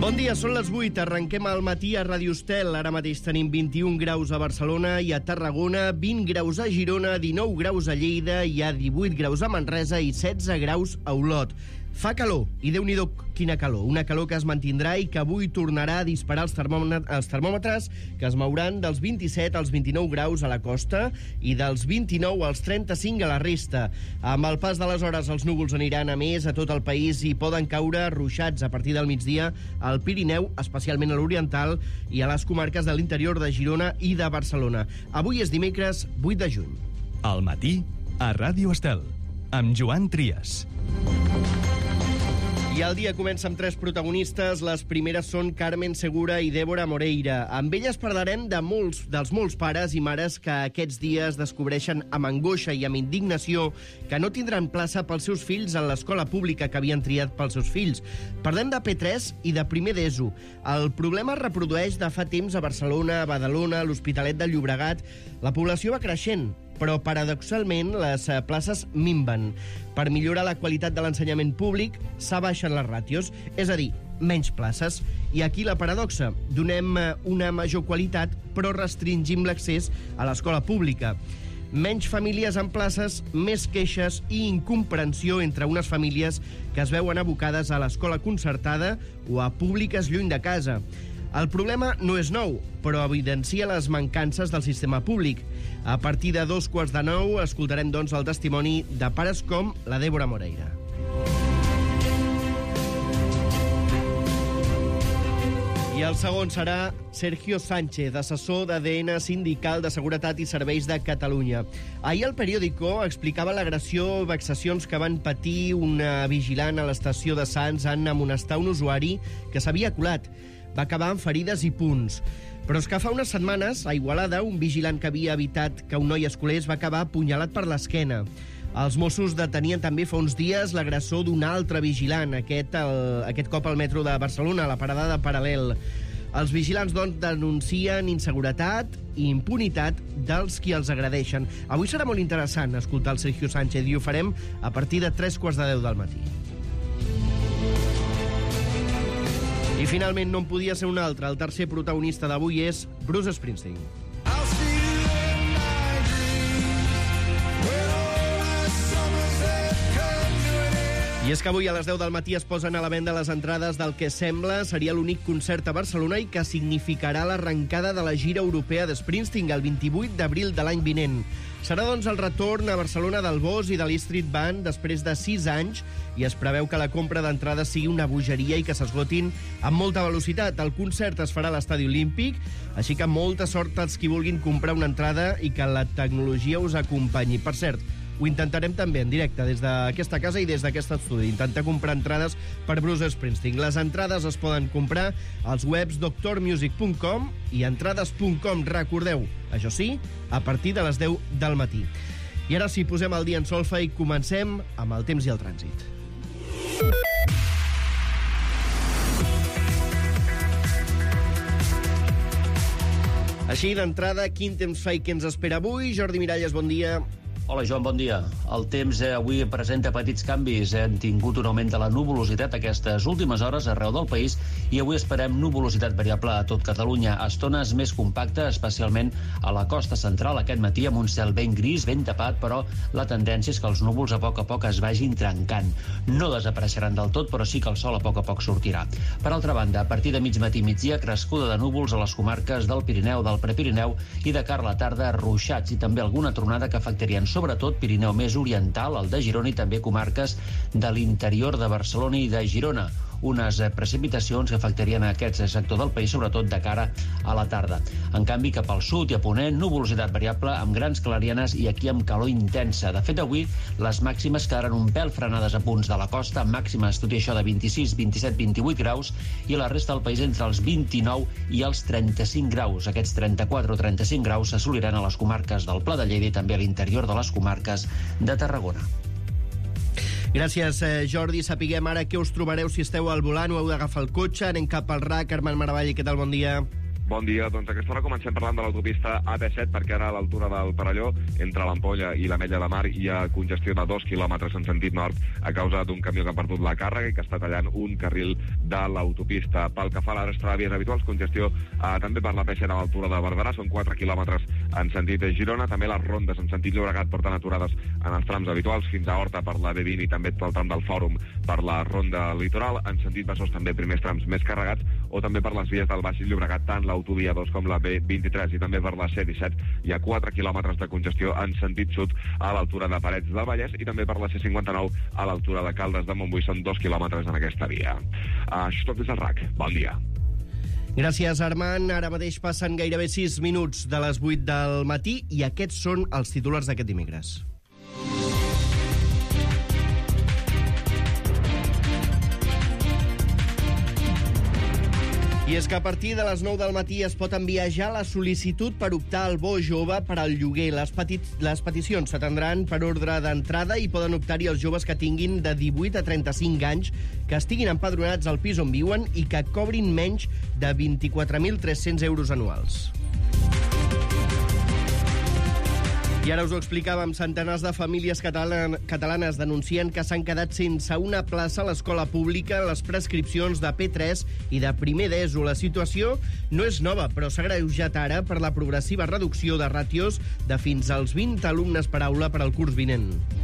Bon dia, són les 8. Arrenquem al matí a Ràdio Estel. Ara mateix tenim 21 graus a Barcelona i a Tarragona, 20 graus a Girona, 19 graus a Lleida, hi ha 18 graus a Manresa i 16 graus a Olot. Fa calor, i Déu-n'hi-do quina calor. Una calor que es mantindrà i que avui tornarà a disparar els termòmetres, que es mouran dels 27 als 29 graus a la costa i dels 29 als 35 a la resta. Amb el pas de les hores, els núvols aniran a més a tot el país i poden caure ruixats a partir del migdia al Pirineu, especialment a l'Oriental, i a les comarques de l'interior de Girona i de Barcelona. Avui és dimecres 8 de juny. Al matí, a Ràdio Estel, amb Joan Trias. I el dia comença amb 3 protagonistes. Les primeres són Carmen Segura i Débora Moreira. Amb elles parlarem dels molts pares i mares que aquests dies descobreixen amb angoixa i amb indignació que no tindran plaça pels seus fills en l'escola pública que havien triat pels seus fills. Parlem de P3 i de primer d'ESO. El problema es reprodueix de fa temps a Barcelona, a Badalona, a l'Hospitalet de Llobregat. La població va creixent, però paradoxalment les places minven. Per millorar la qualitat de l'ensenyament públic s'abaixen les ràtios, és a dir, menys places. I aquí la paradoxa: donem una major qualitat però restringim l'accés a l'escola pública. Menys famílies en places, més queixes i incomprensió entre unes famílies que es veuen abocades a l'escola concertada o a públiques lluny de casa. El problema no és nou, però evidencia les mancances del sistema públic. A partir de 8:45 escoltarem, doncs, el testimoni de pares com la Débora Moreira. I el segon serà Sergio Sánchez, assessor d'ADN Sindical de Seguretat i Serveis de Catalunya. Ahir el periòdico explicava l'agressió i vexacions que van patir una vigilant a l'estació de Sants en amonestar un usuari que s'havia colat. Va acabar amb ferides i punts. Però és que fa unes setmanes, a Igualada, un vigilant que havia evitat que un noi es colés va acabar apunyalat per l'esquena. Els Mossos detenien també fa uns dies l'agressor d'un altre vigilant, aquest cop al metro de Barcelona, a la parada de Paral·lel. Els vigilants, doncs, denuncien inseguretat i impunitat dels qui els agredeixen. Avui serà molt interessant escoltar el Sergio Sánchez i ho farem a partir de 9:45 del matí. I finalment no en podia ser un altre. El tercer protagonista d'avui és Bruce Springsteen. I és que avui a les 10 del matí es posen a la venda les entrades del que sembla seria l'únic concert a Barcelona i que significarà l'arrencada de la gira europea de Springsteen el 28 d'abril de l'any vinent. Serà, doncs, el retorn a Barcelona del Boss i de l'E-Street Band després de 6 anys i es preveu que la compra d'entrades sigui una bogeria i que s'esgotin amb molta velocitat. El concert es farà a l'Estadi Olímpic, així que molta sort als qui vulguin comprar una entrada i que la tecnologia us acompanyi. Per cert, ho intentarem també en directe des d'aquesta casa i des d'aquest estudi, intentar comprar entrades per Bruce Springsteen. Les entrades es poden comprar als webs doctormusic.com i entrades.com. Recordeu, això sí, a partir de les 10 del matí. I ara sí, posem el dia en solfa i comencem amb el temps i el trànsit. Així, d'entrada, quin temps fa i què ens espera avui? Jordi Miralles, bon dia. Hola, Joan, bon dia. El temps avui presenta petits canvis. Hem tingut un augment de la nuvolositat aquestes últimes hores arreu del país i avui esperem nuvolositat variable a tot Catalunya. Estones més compacta, especialment a la costa central aquest matí, amb un cel ben gris, ben tapat, però la tendència és que els núvols a poc es vagin trencant. No desapareixeran del tot, però sí que el sol a poc sortirà. Per altra banda, a partir de mig matí migdia, crescuda de núvols a les comarques del Pirineu, del Prepirineu i de cara a la tarda, ruixats i també alguna tronada que afectarien sobretot Pirineu més oriental, el de Girona i també comarques de l'interior de Barcelona i de Girona. Unes precipitacions que afectarien a aquest sector del país, sobretot de cara a la tarda. En canvi, cap al sud i a ponent, nuvolositat variable amb grans clarianes i aquí amb calor intensa. De fet, avui les màximes quedaran un pèl frenades a punts de la costa, màximes, tot i això, de 26, 27, 28 graus, i la resta del país entre els 29 i els 35 graus. Aquests 34 o 35 graus s'assoliran a les comarques del Pla de Lleida i també a l'interior de les comarques de Tarragona. Gràcies, Jordi. Sapiguem ara què us trobareu si esteu al volant o heu d'agafar el cotxe. Anem cap al RAC. Armand Maravall, què tal? Bon dia. Bon dia. Doncs a aquesta hora comencem parlant de l'autopista AP7 perquè ara a l'altura del Perelló, entre l'Ampolla i l'Ametlla de Mar, hi ha congestió de 2 quilòmetres en sentit nord a causa d'un camió que ha perdut la càrrega i que està tallant un carril de l'autopista. Pel que fa a la resta de vies habituals, congestió també per la P7 a l'altura de Barberà, són 4 quilòmetres en sentit Girona. També les rondes en sentit Llobregat porten aturades en els trams habituals fins a Horta per la B20 i també pel tram del Fòrum per la ronda litoral. En sentit Besòs també primers trams més carregats, o també per les vies del Baix Llobregat, tant l'autovia 2 com la B23 i també per la C17 hi ha 4 quilòmetres de congestió en sentit sud a l'altura de Parets del Vallès i també per la C59 a l'altura de Caldes de Montbui, són 2 quilòmetres en aquesta via. Això és tot des del RAC. Bon dia. Gràcies, Armand. Ara mateix passen gairebé 6 minuts de les 8 del matí i aquests són els titulars d'aquest dimecres. I és que a partir de les 9 del matí es pot enviar ja la sol·licitud per optar al bo jove per al lloguer. Les peticions s'atendran per ordre d'entrada i poden optar-hi els joves que tinguin de 18 a 35 anys, que estiguin empadronats al pis on viuen i que cobrin menys de 24.300 euros anuals. I ara us ho explicàvem, centenars de famílies catalanes denuncien que s'han quedat sense una plaça a l'escola pública en les prescripcions de P3 i de primer d'ESO. La situació no és nova, però s'ha agreujat ara per la progressiva reducció de ràtios de fins als 20 alumnes per aula per al curs vinent.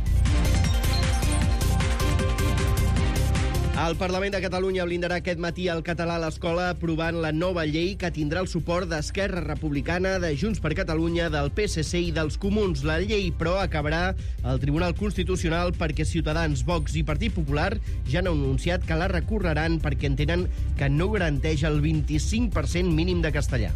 El Parlament de Catalunya blindarà aquest matí el català a l'escola aprovant la nova llei que tindrà el suport d'Esquerra Republicana, de Junts per Catalunya, del PSC i dels Comuns. La llei, però, acabarà al Tribunal Constitucional perquè Ciutadans, Vox i Partit Popular ja han anunciat que la recorreran perquè entenen que no garanteix el 25% mínim de castellà.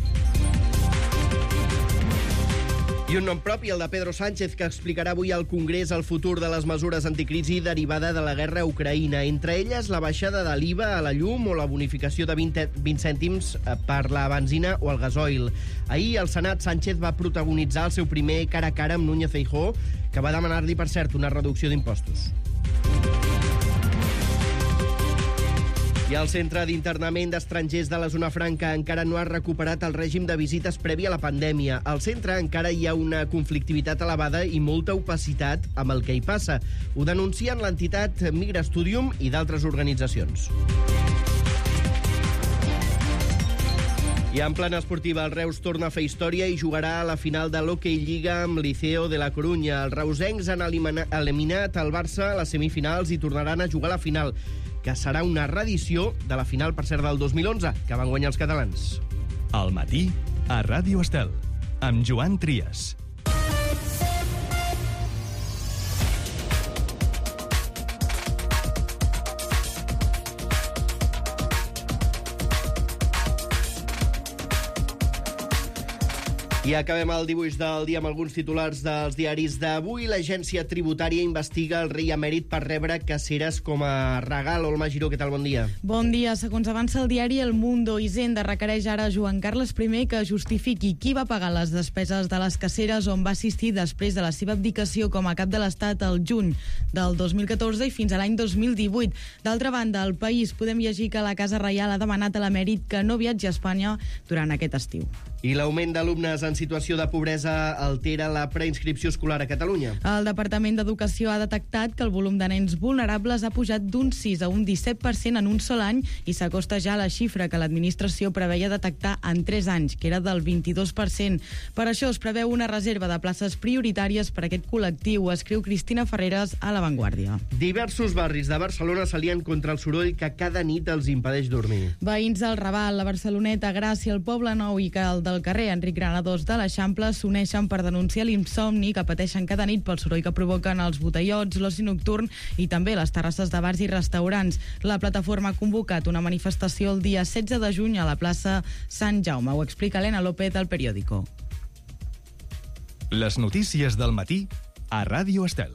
I un nom propi, el de Pedro Sánchez, que explicarà avui al Congrés el futur de les mesures anticrisi derivada de la guerra a Ucraïna. Entre elles, la baixada de l'IVA a la llum o la bonificació de 20 cèntims per la benzina o el gasoil. Ahir, al Senat, Sánchez va protagonitzar el seu primer cara a cara amb Núñez Feijóo, que va demanar-li, per cert, una reducció d'impostos. I el Centre d'Internament d'Estrangers de la Zona Franca encara no ha recuperat el règim de visites previ a la pandèmia. Al centre encara hi ha una conflictivitat elevada i molta opacitat amb el que hi passa. Ho denuncien l'entitat Migrastudium i d'altres organitzacions. I en plana esportiva, el Reus torna a fer història i jugarà a la final de l'Hockey Lliga amb Liceo de la Corunya. Els reusencs han eliminat el Barça a les semifinals i tornaran a jugar a la final, que serà una reedició de la final, per cert, del 2011, que van guanyar els catalans. Al matí, a Ràdio Estel, amb Joan Trias. I acabem el dibuix del dia amb alguns titulars dels diaris d'avui. L'agència tributària investiga el rei emèrit per rebre caceres com a regal. Olma Giró, què tal? Bon dia. Bon dia. Segons avança el diari El Mundo, Hisenda requereix ara a Joan Carles I que justifiqui qui va pagar les despeses de les caceres on va assistir després de la seva abdicació com a cap de l'Estat al juny del 2014 i fins a l'any 2018. D'altra banda, al País podem llegir que la Casa Reial ha demanat a l'emèrit que no viatgi a Espanya durant aquest estiu. I l'augment d'alumnes en situació de pobresa altera la preinscripció escolar a Catalunya. El Departament d'Educació ha detectat que el volum de nens vulnerables ha pujat d'un 6 a un 17% en un sol any i s'acosta ja a la xifra que l'administració preveia detectar en 3 anys, que era del 22%. Per això es preveu una reserva de places prioritàries per a aquest col·lectiu, escriu Cristina Ferreres a La Vanguardia. Diversos barris de Barcelona s'alien contra el soroll que cada nit els impedeix dormir. Veïns del Raval, la Barceloneta, Gràcia, el Poble Nou i el del carrer Enric Granados de l'Eixample s'uneixen per denunciar l'insomni que pateixen cada nit pel soroll que provoquen els botellots, l'oci nocturn i també les terrasses de bars i restaurants. La plataforma ha convocat una manifestació el dia 16 de juny a la plaça Sant Jaume. Ho explica Elena López al Periódico. Les notícies del matí a Ràdio Estel.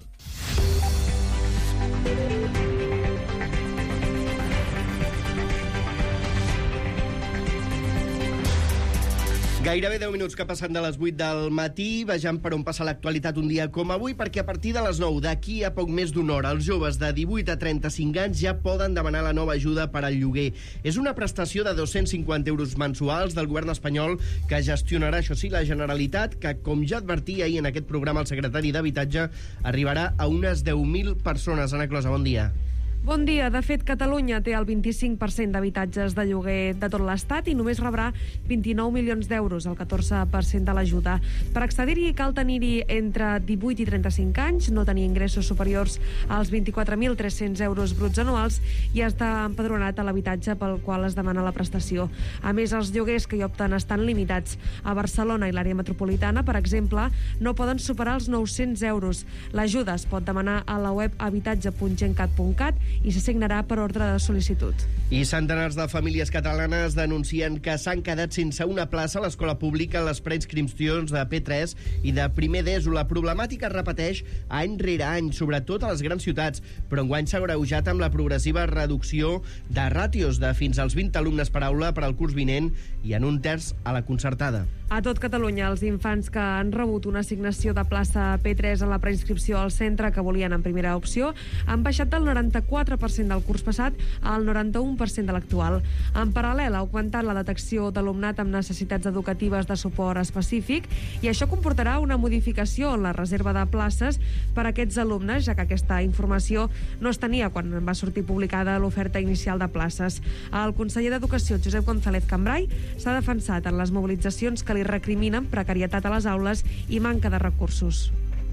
Gairebé 10 minuts que passen de les 8 del matí. Vejam per on passa l'actualitat un dia com avui, perquè a partir de les 9, d'aquí a poc més d'una hora, els joves de 18 a 35 anys ja poden demanar la nova ajuda per al lloguer. És una prestació de 250 euros mensuals del govern espanyol que gestionarà, això sí, la Generalitat, que, com ja advertia ahir en aquest programa el secretari d'Habitatge, arribarà a unes 10.000 persones. Ana Closa, bon dia. Bon dia. De fet, Catalunya té el 25% d'habitatges de lloguer de tot l'Estat i només rebrà 29 milions d'euros, el 14% de l'ajuda. Per accedir-hi cal tenir-hi entre 18 i 35 anys, no tenir ingressos superiors als 24.300 euros bruts anuals i estar empadronat a l'habitatge pel qual es demana la prestació. A més, els lloguers que hi opten estan limitats. A Barcelona i l'àrea metropolitana, per exemple, no poden superar els 900 euros. L'ajuda es pot demanar a la web habitatge.gencat.cat i s'assignarà per ordre de sol·licitud. I centenars de famílies catalanes denuncien que s'han quedat sense una plaça a l'escola pública en les preinscripcions de P3 i de primer d'ESO. La problemàtica es repeteix any rere any, sobretot a les grans ciutats, però enguany s'ha agreujat amb la progressiva reducció de ràtios de fins als 20 alumnes per aula per al curs vinent i en un terç a la concertada. A tot Catalunya, els infants que han rebut una assignació de plaça P3 en la preinscripció al centre que volien en primera opció han baixat del 94% del curs passat al 91% de l'actual. En paral·lel, ha augmentat la detecció d'alumnat amb necessitats educatives de suport específic i això comportarà una modificació en la reserva de places per a aquests alumnes, ja que aquesta informació no es tenia quan va sortir publicada l'oferta inicial de places. El conseller d'Educació, Josep González Cambray, s'ha defensat en les mobilitzacions que li recriminen precarietat a les aules i manca de recursos.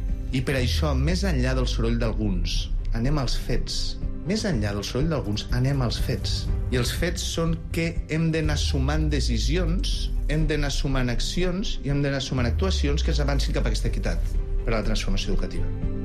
I per això, més enllà del soroll d'alguns, anem als fets. Més enllà del soroll d'alguns, anem als fets. I els fets són que hem d'anar sumant decisions, hem d'anar sumant accions i hem d'anar sumant actuacions que ens avancin cap a aquesta equitat per a la transformació educativa.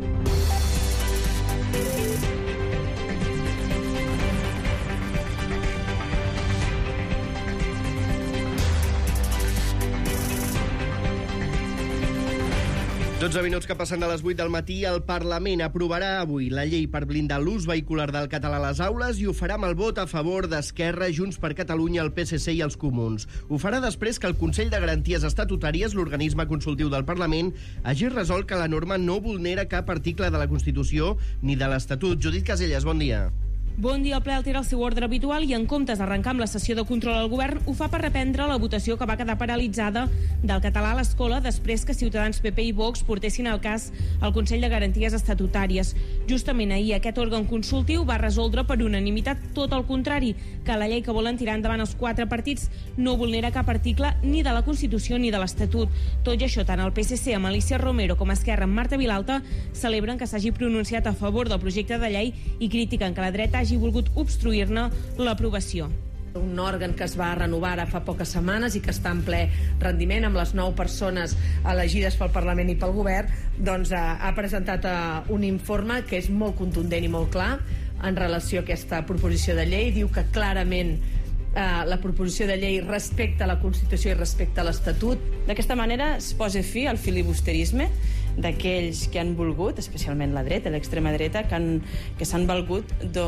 Dotze minuts que passen de les 8 del matí, el Parlament aprovarà avui la llei per blindar l'ús vehicular del català a les aules i ho farà amb el vot a favor d'Esquerra, Junts per Catalunya, el PSC i els Comuns. Ho farà després que el Consell de Garanties Estatutàries, l'organisme consultiu del Parlament, hagi resolt que la norma no vulnera cap article de la Constitució ni de l'Estatut. Judit Caselles, bon dia. Bon dia. El ple altera el seu ordre habitual i en comptes d'arrencar amb la sessió de control al govern ho fa per reprendre la votació que va quedar paralitzada del català a l'escola després que Ciutadans, PP i Vox portessin el cas al Consell de Garanties Estatutàries. Justament ahir aquest òrgan consultiu va resoldre per unanimitat tot el contrari, que la llei que volen tirar endavant els 4 partits no vulnera cap article ni de la Constitució ni de l'Estatut. Tot i això, tant el PSC amb Alicia Romero com Esquerra amb Marta Vilalta celebren que s'hagi pronunciat a favor del projecte de llei i critiquen que la dreta hagi volgut obstruir-ne l'aprovació. Un òrgan que es va renovar ara fa poques setmanes i que està en ple rendiment amb les 9 persones elegides pel Parlament i pel Govern, doncs ha presentat un informe que és molt contundent i molt clar en relació a aquesta proposició de llei. Diu que clarament la proposició de llei respecta la Constitució i respecta l'Estatut. D'aquesta manera es posa fi al filibusterisme d'aquells que han volgut, especialment la dreta, l'extrema dreta, que s'han valgut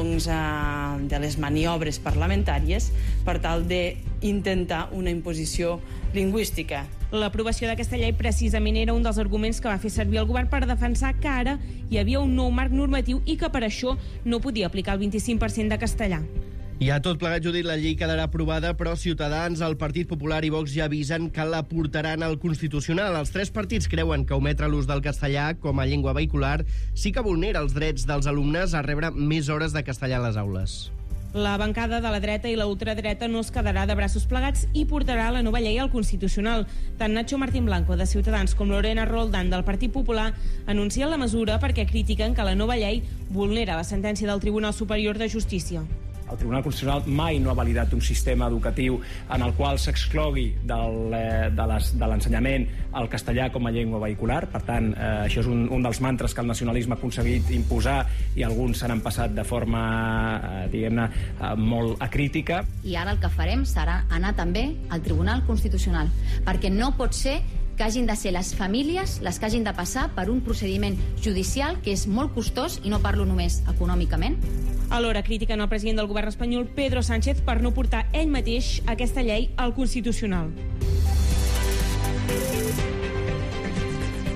de les maniobres parlamentàries per tal d'intentar una imposició lingüística. L'aprovació d'aquesta llei precisament era un dels arguments que va fer servir el govern per defensar que ara hi havia un nou marc normatiu i que per això no podia aplicar el 25% de castellà. I a tot plegat, Judit, la llei quedarà aprovada, però Ciutadans, el Partit Popular i Vox ja avisen que la portaran al Constitucional. Els 3 partits creuen que ometre l'ús del castellà com a llengua vehicular sí que vulnera els drets dels alumnes a rebre més hores de castellà a les aules. La bancada de la dreta i la ultradreta no es quedarà de braços plegats i portarà la nova llei al Constitucional. Tant Nacho Martín Blanco, de Ciutadans, com Lorena Roldán, del Partit Popular, anuncien la mesura perquè critiquen que la nova llei vulnera la sentència del Tribunal Superior de Justícia. El Tribunal Constitucional mai no ha validat un sistema educatiu en el qual s'exclogui de l'ensenyament el castellà com a llengua vehicular. Per tant, això és un dels mantres que el nacionalisme ha aconseguit imposar i alguns se n'han passat de forma, diguem-ne, molt acrítica. I ara el que farem serà anar també al Tribunal Constitucional, perquè no pot ser que hagin de ser les famílies les que hagin de passar per un procediment judicial que és molt costós, i no parlo només econòmicament. Alhora critiquen el president del govern espanyol, Pedro Sánchez, per no portar ell mateix aquesta llei al Constitucional.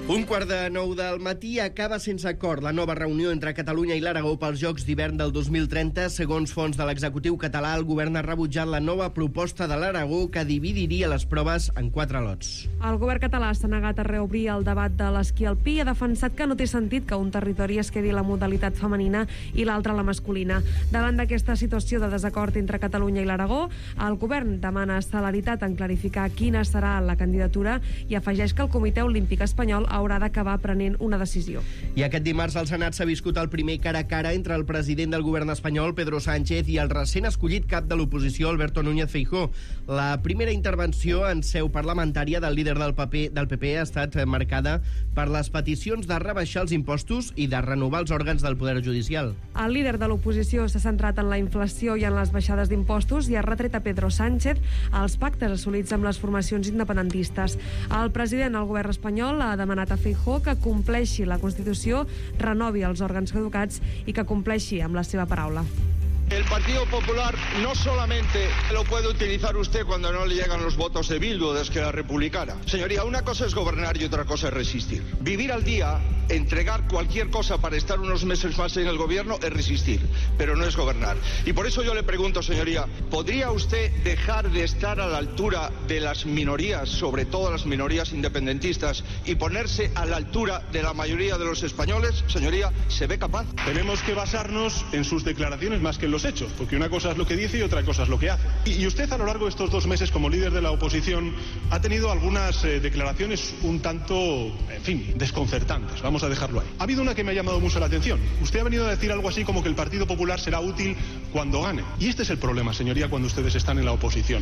8:45 del matí acaba sense acord la nova reunió entre Catalunya i l'Aragó pels Jocs d'hivern del 2030. Segons fonts de l'executiu català, el govern ha rebutjat la nova proposta de l'Aragó que dividiria les proves en 4 lots. El govern català s'ha negat a reobrir el debat de l'esquí alpí i ha defensat que no té sentit que un territori es quedi la modalitat femenina i l'altre la masculina. Davant d'aquesta situació de desacord entre Catalunya i l'Aragó, el govern demana celeritat en clarificar quina serà la candidatura i afegeix que el Comitè Olímpic Espanyol haurà d'acabar prenent una decisió. I aquest dimarts al Senat s'ha viscut el primer cara a cara entre el president del govern espanyol, Pedro Sánchez, i el recent escollit cap de l'oposició, Alberto Núñez Feijóo. La primera intervenció en seu parlamentària del líder del PP ha estat marcada per les peticions de rebaixar els impostos i de renovar els òrgans del Poder Judicial. El líder de l'oposició s'ha centrat en la inflació i en les baixades d'impostos i ha retret a Pedro Sánchez els pactes assolits amb les formacions independentistes. El president del govern espanyol ha demanat a Feijóo que compleixi la Constitució, renovi els òrgans caducats i que compleixi amb la seva paraula. El Partido Popular no solamente lo puede utilizar usted cuando no le llegan los votos de Bildu o de Esquerra Republicana. Señoría, una cosa es gobernar y otra cosa es resistir. Vivir al día, entregar cualquier cosa para estar unos meses más en el gobierno es resistir, pero no es gobernar. Y por eso yo le pregunto, señoría, ¿podría usted dejar de estar a la altura de las minorías, sobre todo las minorías independentistas, y ponerse a la altura de la mayoría de los españoles? Señoría, ¿se ve capaz? Tenemos que basarnos en sus declaraciones más que en los hechos, porque una cosa es lo que dice y otra cosa es lo que hace. Y usted a lo largo de estos 2 meses como líder de la oposición ha tenido algunas declaraciones un tanto, en fin, desconcertantes, vamos a dejarlo ahí. Ha habido una que me ha llamado mucho la atención. Usted ha venido a decir algo así como que el Partido Popular será útil cuando gane. Y este es el problema, señoría, cuando ustedes están en la oposición.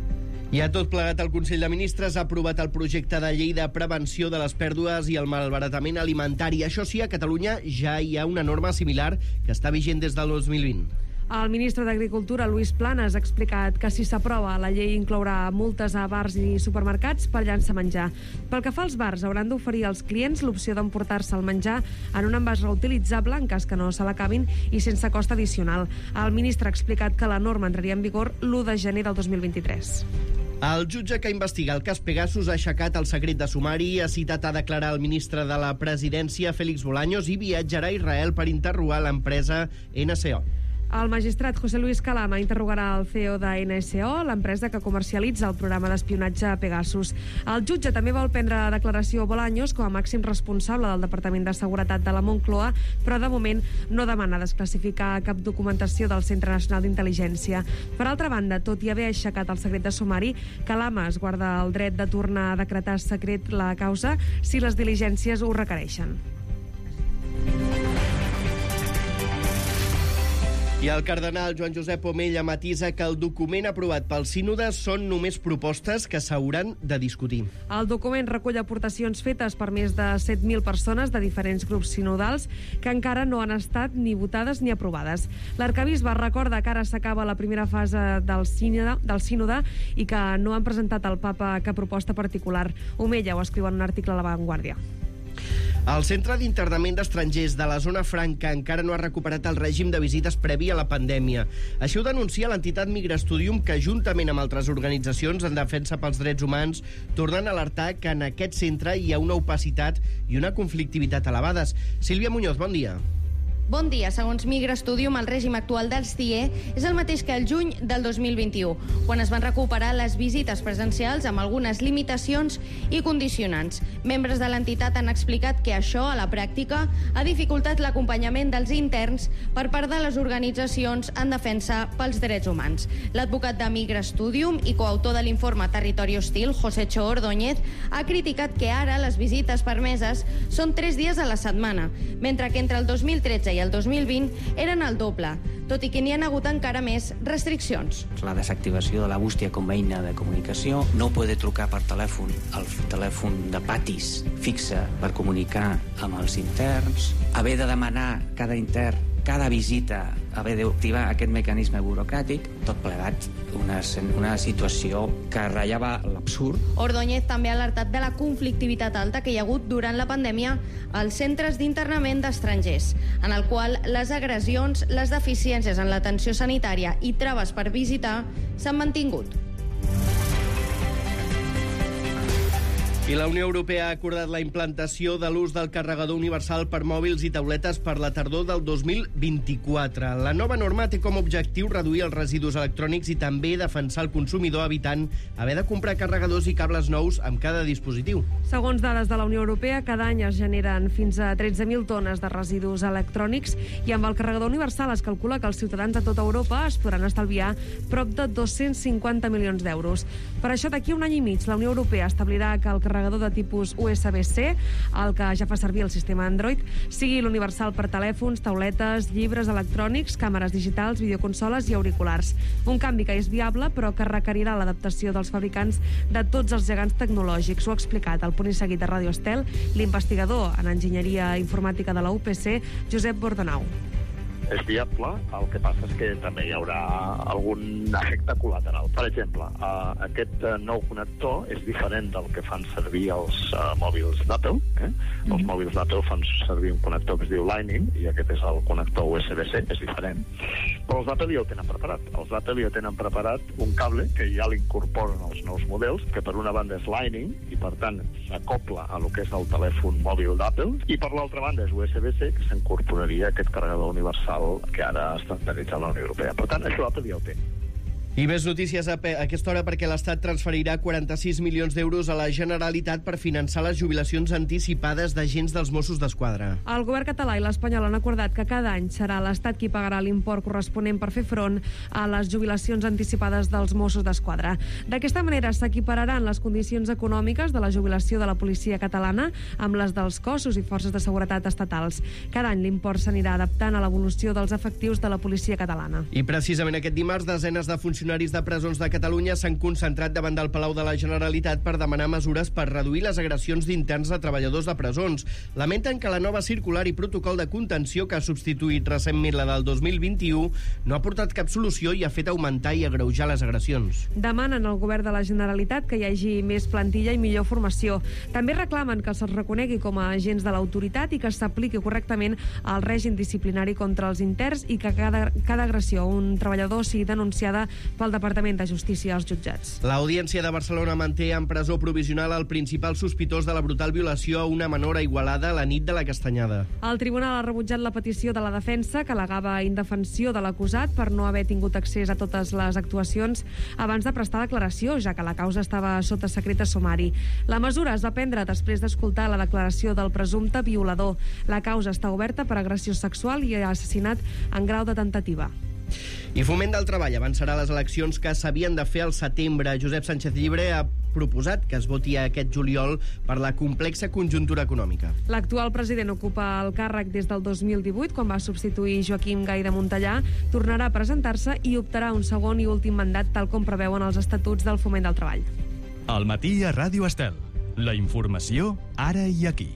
I a tot plegat, el Consell de Ministres ha aprovat el projecte de llei de prevenció de les pèrdues i el malbaratament alimentari. Això sí, a Catalunya ja hi ha una norma similar que està vigent des del 2020. El ministre d'Agricultura, Luis Planas, ha explicat que si s'aprova, la llei inclourà multes a bars i supermercats per llançar menjar. Pel que fa als bars, hauran d'oferir als clients l'opció d'emportar-se el menjar en un envàs reutilitzable en cas que no se l'acabin i sense cost addicional. El ministre ha explicat que la norma entraria en vigor l'1 de gener del 2023. El jutge que investiga el cas Pegasus ha aixecat el secret de sumari, ha citat a declarar el ministre de la Presidència, Félix Bolaños, i viatjarà a Israel per interrogar l'empresa NSO. El magistrat José Luis Calama interrogarà el CEO de NSO, l'empresa que comercialitza el programa d'espionatge Pegasus. El jutge també vol prendre declaració a Bolaños com a màxim responsable del Departament de Seguretat de la Moncloa, però de moment no demana desclassificar cap documentació del Centre Nacional d'Intel·ligència. Per altra banda, tot i haver aixecat el secret de sumari, Calama es guarda el dret de tornar a decretar secret la causa si les diligències ho requereixen. I el cardenal Joan Josep Omella matisa que el document aprovat pel sínode són només propostes que s'hauran de discutir. El document recull aportacions fetes per més de 7.000 persones de diferents grups sinodals que encara no han estat ni votades ni aprovades. L'arcabisbe recorda que ara s'acaba la primera fase del sínode i que no han presentat al papa cap proposta particular. Omella ho escriu en un article a La Vanguardia. El Centre d'Internament d'Estrangers de la Zona Franca encara no ha recuperat el règim de visites previ a la pandèmia. Així ho denuncia l'entitat Migrastudium, que juntament amb altres organitzacions en defensa pels drets humans tornen a alertar que en aquest centre hi ha una opacitat i una conflictivitat elevades. Sílvia Muñoz, bon dia. Bon dia. Segons Migrastudium, el règim actual dels CIE és el mateix que el juny del 2021, quan es van recuperar les visites presencials amb algunes limitacions i condicionants. Membres de l'entitat han explicat que això, a la pràctica, ha dificultat l'acompanyament dels interns per part de les organitzacions en defensa pels drets humans. L'advocat de Migrastudium i coautor de l'informe Territori Hostil, José Cho Ordóñez, ha criticat que ara les visites permeses són 3 dies a la setmana, mentre que entre el 2013 i el 2020 eren el doble, tot i que n'hi han hagut encara més restriccions. La desactivació de la bústia com a eina de comunicació, no poder trucar per telèfon, el telèfon de patis fixa per comunicar amb els interns, haver de demanar cada intern, cada visita, haver d'activar aquest mecanisme burocràtic, tot plegat una situació que ratllava l'absurd. Ordóñez també ha alertat de la conflictivitat alta que hi ha hagut durant la pandèmia als centres d'internament d'estrangers, en el qual les agressions, les deficiències en l'atenció sanitària i traves per visitar s'han mantingut. I la Unió Europea ha acordat la implantació de l'ús del carregador universal per mòbils i tauletes per la tardor del 2024. La nova norma té com a objectiu reduir els residus electrònics i també defensar el consumidor evitant haver de comprar carregadors i cables nous amb cada dispositiu. Segons dades de la Unió Europea, cada any es generen fins a 13.000 tones de residus electrònics i amb el carregador universal es calcula que els ciutadans de tota Europa es podran estalviar prop de 250 milions d'euros. Per això, d'aquí un any i mig, la Unió Europea establirà que el carregador de tipus USB-C, el que ja fa servir el sistema Android, sigui l'universal per telèfons, tauletes, llibres electrònics, càmeres digitals, videoconsoles i auriculars. Un canvi que és viable, però que requerirà l'adaptació dels fabricants de tots els gegants tecnològics. Ho ha explicat al Punt i Seguit de Ràdio Estel l'investigador en enginyeria informàtica de la UPC, Josep Bordenau. És viable, el que passa és que també hi haurà algun efecte col·lateral. Per exemple, aquest nou connector és diferent del que fan servir els mòbils d'Apple. Els mòbils d'Apple fan servir un connector que es diu Lightning i aquest és el connector USB-C, és diferent. Però els d'Apple ja ho tenen preparat. Els d'Apple ja tenen preparat un cable que ja l'incorporen als nous models, que per una banda és Lightning i per tant s'acopla a lo que és el telèfon mòbil d'Apple i per l'altra banda és USB-C, que s'incorporaria aquest carregador universal que ara està estandarditzat a la Unió Europea. Per tant, això Apple ja ho té. I més notícies a aquesta hora perquè l'Estat transferirà 46 milions d'euros a la Generalitat per finançar les jubilacions anticipades d'agents dels Mossos d'Esquadra. El govern català i l'espanyol han acordat que cada any serà l'Estat qui pagarà l'import corresponent per fer front a les jubilacions anticipades dels Mossos d'Esquadra. D'aquesta manera s'equipararan les condicions econòmiques de la jubilació de la policia catalana amb les dels cossos i forces de seguretat estatals. Cada any l'import s'anirà adaptant a l'evolució dels efectius de la policia catalana. I precisament aquest dimarts, desenes de funcionaris de presons de Catalunya s'han concentrat davant del Palau de la Generalitat per demanar mesures per reduir les agressions d'interns a treballadors de presons. Lamenten que la nova circular i protocol de contenció que ha substituït recentment la del 2021 no ha portat cap solució i ha fet augmentar i agreujar les agressions. Demanen al govern de la Generalitat que hi hagi més plantilla i millor formació. També reclamen que se'ls reconegui com a agents de l'autoritat i que s'apliqui correctament el règim disciplinari contra els interns i que cada agressió a un treballador sigui denunciada pel Departament de Justícia als jutjats. L'Audiència de Barcelona manté en presó provisional el principal sospitós de la brutal violació a una menor a Igualada la nit de la Castanyada. El tribunal ha rebutjat la petició de la defensa que al·legava indefensió de l'acusat per no haver tingut accés a totes les actuacions abans de prestar declaració, ja que la causa estava sota secret de sumari. La mesura es va prendre després d'escoltar la declaració del presumpte violador. La causa està oberta per agressió sexual i assassinat en grau de tentativa. I Foment del Treball avançarà les eleccions que s'havien de fer al setembre. Josep Sánchez Llibre ha proposat que es voti aquest juliol per la complexa conjuntura econòmica. L'actual president ocupa el càrrec des del 2018, quan va substituir Joaquim Gai de Montellà, tornarà a presentar-se i optarà un segon i últim mandat, tal com preveuen els estatuts del Foment del Treball. Al matí a Ràdio Estel. La informació ara i aquí.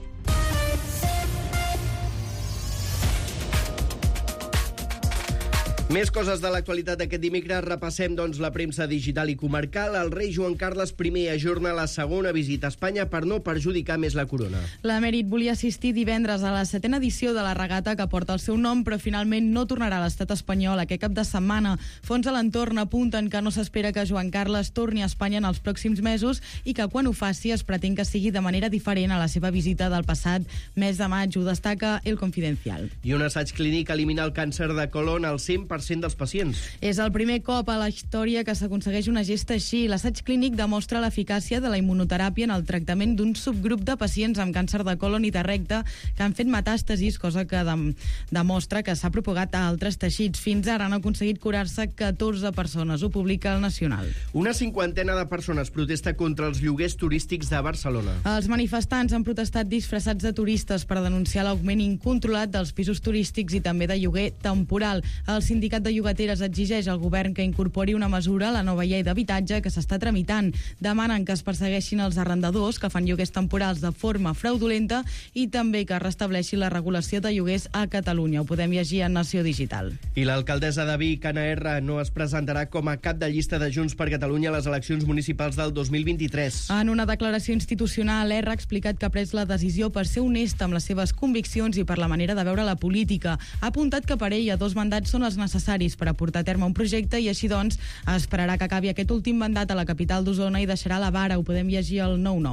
Més coses de l'actualitat d'aquest dimecres. Repassem, doncs, la premsa digital i comarcal. El rei Joan Carles I ajorna la segona visita a Espanya per no perjudicar més la corona. L'emèrit volia assistir divendres a la 7ª edició de la regata que porta el seu nom, però finalment no tornarà a l'estat espanyol aquest cap de setmana. Fonts a l'entorn apunten que no s'espera que Joan Carles torni a Espanya en els pròxims mesos i que quan ho faci es pretén que sigui de manera diferent a la seva visita del passat mes de maig. Ho destaca El Confidencial. I un assaig clínic elimina el càncer de colon al 100% dels pacients. És el primer cop a la història que s'aconsegueix una gesta així. L'assaig clínic demostra l'eficàcia de la immunoteràpia en el tractament d'un subgrup de pacients amb càncer de colon i de recte que han fet metàstasis, cosa que demostra que s'ha propagat a altres teixits. Fins ara han aconseguit curar-se 14 persones. Ho publica el Nacional. Una 50ena de persones protesta contra els lloguers turístics de Barcelona. Els manifestants han protestat disfressats de turistes per denunciar l'augment incontrolat dels pisos turístics i també de lloguer temporal. El sindicat de llogateres exigeix al govern que incorpori una mesura a la nova llei d'habitatge que s'està tramitant. Demanen que es persegueixin els arrendadors que fan lloguers temporals de forma fraudulenta i també que es restableixi la regulació de lloguers a Catalunya. Ho podem llegir a Nació Digital. I l'alcaldessa de Vic, Anna R, no es presentarà com a cap de llista de Junts per Catalunya a les eleccions municipals del 2023. En una declaració institucional, R ha explicat que ha pres la decisió per ser honesta amb les seves conviccions i per la manera de veure la política. Ha apuntat que per ella 2 mandats són els necessaris per a portar a terme un projecte i així doncs esperarà que acabi aquest últim mandat a la capital d'Osona i deixarà la vara. Ho podem llegir al 9-9.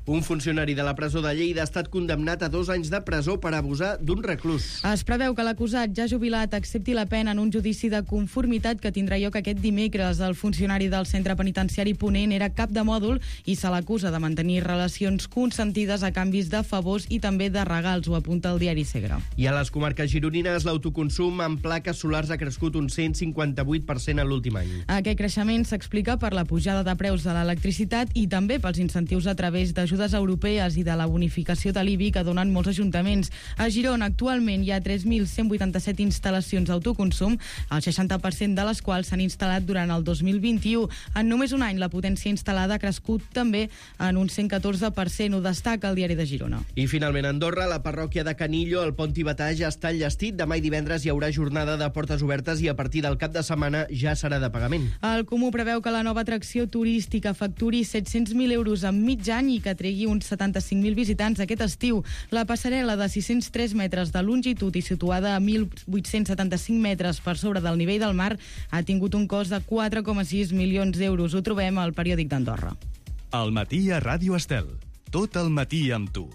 Un funcionari de la presó de Lleida ha estat condemnat a 2 anys de presó per abusar d'un reclús. Es preveu que l'acusat, ja jubilat, accepti la pena en un judici de conformitat que tindrà lloc aquest dimecres. El funcionari del centre penitenciari Ponent era cap de mòdul i se l'acusa de mantenir relacions consentides a canvis de favors i també de regals, ho apunta el diari Segre. I a les comarques gironines, l'autoconsum en plaques solars ha crescut un 158% en l'últim any. Aquest creixement s'explica per la pujada de preus de l'electricitat i també pels incentius a través d'ajudes europees i de la bonificació de l'IBI que donen molts ajuntaments. A Girona, actualment, hi ha 3.187 instal·lacions d'autoconsum, el 60% de les quals s'han instal·lat durant el 2021. En només un any, la potència instal·lada ha crescut també en un 114%, ho destaca el diari de Girona. I finalment, a Andorra, la parròquia de Canillo, el Pont Tibetà, ja està enllestit. Demà i divendres hi haurà jornada de portes obertes i a partir del cap de setmana ja serà de pagament. El Comú preveu que la nova atracció turística facturi 700.000 euros en mig any i que tregui uns 75.000 visitants aquest estiu. La passarel·la de 603 metres de longitud i situada a 1.875 metres per sobre del nivell del mar ha tingut un cost de 4,6 milions d'euros. Ho trobem al periòdic d'Andorra. Al matí a Ràdio Estel. Tot el matí amb tu.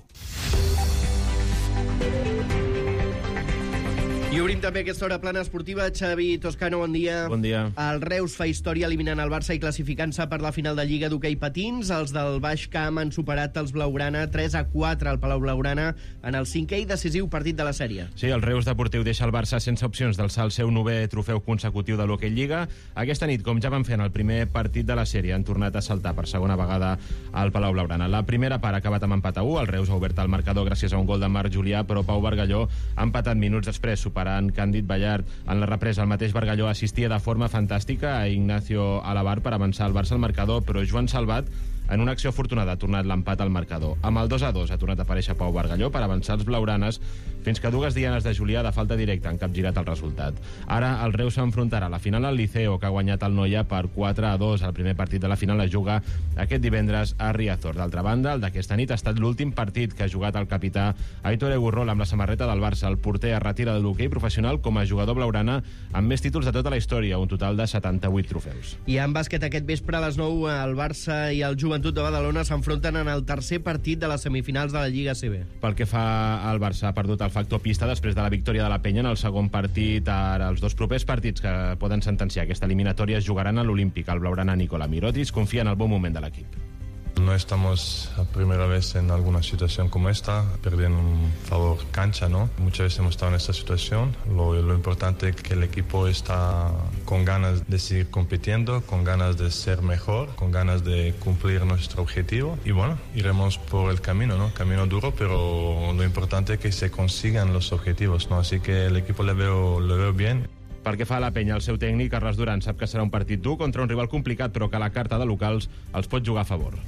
I obrim també aquesta hora plana esportiva. Xavi Toscano, bon dia. Bon dia. El Reus fa història eliminant el Barça i classificant-se per la final de Lliga d'hoquei patins. Els del Baix Camp han superat els blaugrana 3-4 al Palau Blaugrana en el 5è i decisiu partit de la sèrie. Sí, el Reus Deportiu deixa el Barça sense opcions d'alçar el seu 9è trofeu consecutiu de l'hoquei Lliga. Aquesta nit, com ja van fer en el primer partit de la sèrie, han tornat a saltar per segona vegada al Palau Blaugrana. La primera part ha acabat amb empat a 1. El Reus ha obert el marcador gràcies a un gol de Marc Julià, però Pau Bargalló ha empatat minuts després, superant Càndid Ballart. En la represa, el mateix Bargalló assistia de forma fantàstica a Ignacio Alabar per avançar el Barça al marcador, però Joan Salvat, en una acció afortunada, ha tornat l'empat al marcador. Amb el 2-2 ha tornat a aparèixer Pau Bargalló per avançar els blaugranes fins que 2 dianes de Julià de falta directa han capgirat el resultat. Ara el Reus s'enfrontarà a la final al Liceo, que ha guanyat el Noia per 4-2. El primer partit de la final es juga aquest divendres a Riazor. D'altra banda, el d'aquesta nit ha estat l'últim partit que ha jugat el capità Aitor Egurrol amb la samarreta del Barça. El porter es retira de l'hoquei professional com a jugador blaugrana amb més títols de tota la història, un total de 78 trofeus. I en bàsquet, aquest vespre a les 9, el Barça i el Joventut de Badalona s'enfronten en el tercer partit de les semifinals de la Lliga ACB. Pel que fa al Barça, ha perdut el factor pista després de la victòria de la Penya en el segon partit. Ara, els 2 propers partits que poden sentenciar aquesta eliminatòria es jugaran a l'Olímpic. El blaugrana Nikola Mirotic confia en el bon moment de l'equip. No estamos a primera vez en alguna situación como esta, perdiendo un favor cancha, ¿no? Muchas veces hemos estado en esta situación. Lo importante es que el equipo está con ganas de seguir compitiendo, con ganas de ser mejor, con ganas de cumplir nuestro objetivo. Y bueno, iremos por el camino, ¿no? Camino duro, pero lo importante es que se consigan los objetivos, ¿no? Así que el equipo le veo bien. Pel que fa a la Penya, el seu tècnic, Carles Duran, sap que serà un partit dur contra un rival complicat, però que la carta de locals els pot jugar a favor.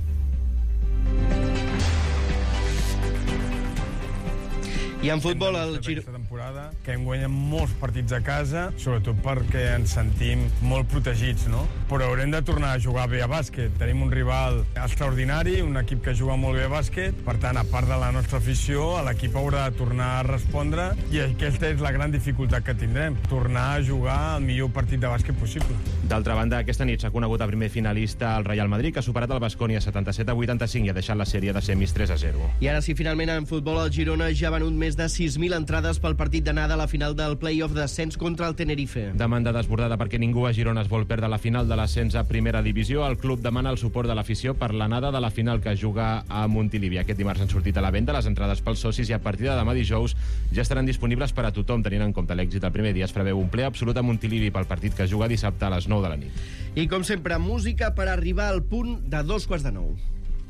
I en futbol, el Aquesta temporada, que hem guanyat molts partits a casa, sobretot perquè ens sentim molt protegits, no? Però haurem de tornar a jugar bé a bàsquet. Tenim un rival extraordinari, un equip que juga molt bé a bàsquet. Per tant, a part de la nostra afició, l'equip haurà de tornar a respondre i aquesta és la gran dificultat que tindrem, tornar a jugar el millor partit de bàsquet possible. D'altra banda, aquesta nit s'ha conegut el primer finalista, el Real Madrid, que ha superat el Baskonia 77-85 i ha deixat la sèrie de semis 3-0. I ara sí, finalment, en futbol, el Girona ja ha venut més de 6.000 entrades pel partit d'anada a la final del play-off d'ascens contra el Tenerife. Demanda desbordada perquè ningú a Girona es vol perdre la final de l'ascens a primera divisió. El club demana el suport de l'afició per l'anada de la final que es juga a Montilivi. Aquest dimarts han sortit a la venda les entrades pels socis i a partir de demà dijous ja estaran disponibles per a tothom, tenint en compte l'èxit. El primer dia es preveu un ple absolut a Montilivi pel partit que es juga dissabte a les 9 de la nit. I com sempre, música per arribar al punt de 8:45.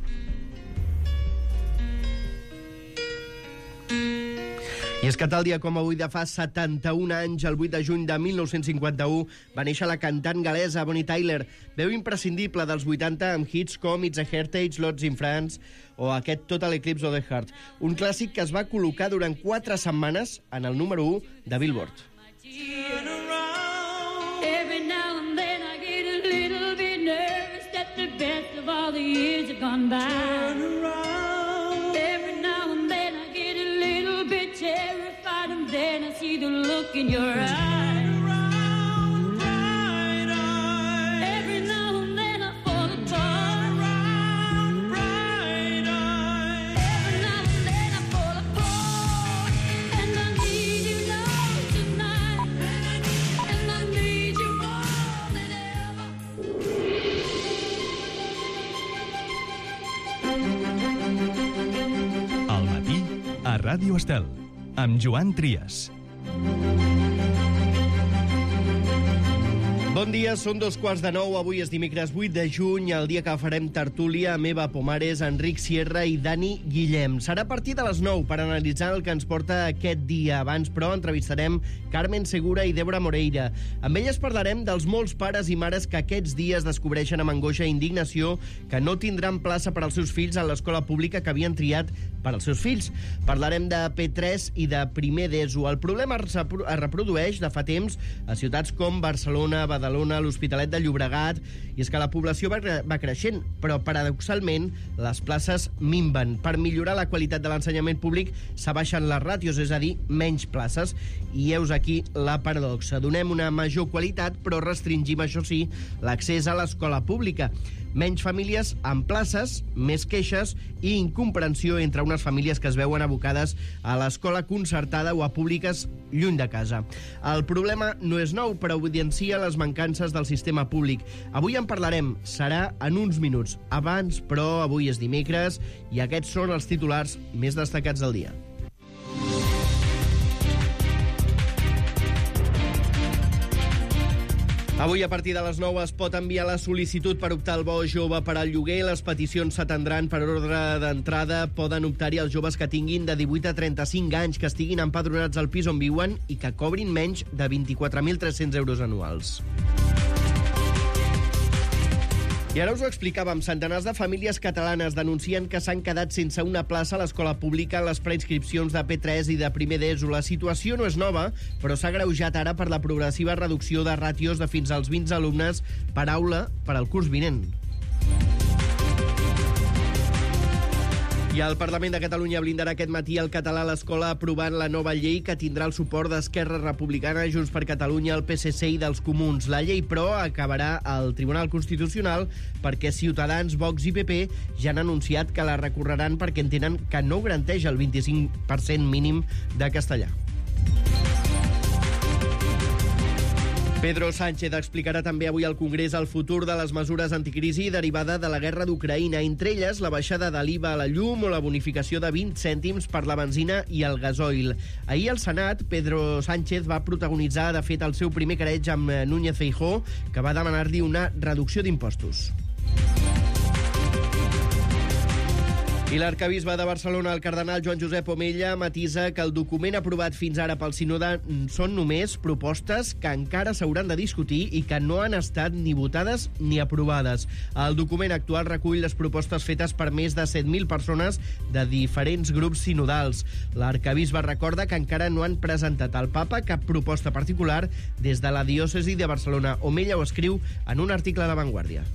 I és que tal dia com avui de fa 71 anys, el 8 de juny de 1951, va néixer la cantant galesa Bonnie Tyler, veu imprescindible dels 80 amb hits com It's a Heritage, Lots in France o aquest Total Eclipse of the Heart, un clàssic que es va col·locar durant 4 setmanes en el número 1 de Billboard. Every now and then I get a little bit nervous that the best of all the years have gone by. Every now and then I get a little bit terrified and then I see the look in your eyes. Every now and then I fall apart. Ràdio Estel, amb Joan Trias. Bon dia, són 2:15. Avui és dimecres 8 de juny, el dia que farem tertúlia amb Eva Pomares, Enric Sierra i Dani Guillem. Serà a partir de les 9 per analitzar el que ens porta aquest dia. Abans, però, entrevistarem Carmen Segura i Débora Moreira. Amb elles parlarem dels molts pares i mares que aquests dies descobreixen amb angoixa i indignació que no tindran plaça per als seus fills a l'escola pública que havien triat per als seus fills. Parlarem de P3 i de primer d'ESO. El problema es reprodueix de fa temps a ciutats com Barcelona, Badalona, l'Hospitalet de Llobregat, i és que la població va creixent, però paradoxalment les places minven. Per millorar la qualitat de l'ensenyament públic s'abaixen les ràtios, és a dir, menys places, i heus aquí la paradoxa. Donem una major qualitat, però restringim, això sí, l'accés a l'escola pública. Menys famílies amb places, més queixes i incomprensió entre unes famílies que es veuen abocades a l'escola concertada o a públiques lluny de casa. El problema no és nou, però evidencia les mancances del sistema públic. Avui en parlarem, serà en uns minuts. Abans, però, avui és dimecres i aquests són els titulars més destacats del dia. Avui, a partir de les 9, es pot enviar la sol·licitud per optar al bo jove per al lloguer. Les peticions s'atendran per ordre d'entrada. Poden optar-hi els joves que tinguin de 18 a 35 anys, que estiguin empadronats al pis on viuen i que cobrin menys de 24.300 euros anuals. I ara us ho explicàvem, centenars de famílies catalanes denuncien que s'han quedat sense una plaça a l'escola pública en les preinscripcions de P3 i de primer d'ESO. La situació no és nova, però s'ha agreujat ara per la progressiva reducció de ràtios de fins als 20 alumnes per aula per al curs vinent. I el Parlament de Catalunya blindarà aquest matí el català a l'escola aprovant la nova llei que tindrà el suport d'Esquerra Republicana, Junts per Catalunya, el PSC i dels Comuns. La llei, però, acabarà al Tribunal Constitucional perquè Ciutadans, Vox i PP ja han anunciat que la recorreran perquè entenen que no garanteix el 25% mínim de castellà. Pedro Sánchez explicarà també avui al Congrés el futur de les mesures anticrisi derivada de la guerra d'Ucraïna, entre elles la baixada de l'IVA a la llum o la bonificació de 20 cèntims per la benzina i el gasoil. Ahir al Senat, Pedro Sánchez va protagonitzar, de fet, el seu primer quereig amb Núñez Feijóo, que va demanar-li una reducció d'impostos. I l'arcabisbe de Barcelona, el cardenal Joan Josep Omella, matisa que el document aprovat fins ara pel sínode són només propostes que encara s'hauran de discutir i que no han estat ni votades ni aprovades. El document actual recull les propostes fetes per més de 7.000 persones de diferents grups sinodals. L'arcabisbe recorda que encara no han presentat al papa cap proposta particular des de la diòcesi de Barcelona. Omella ho escriu en un article a La Vanguardia.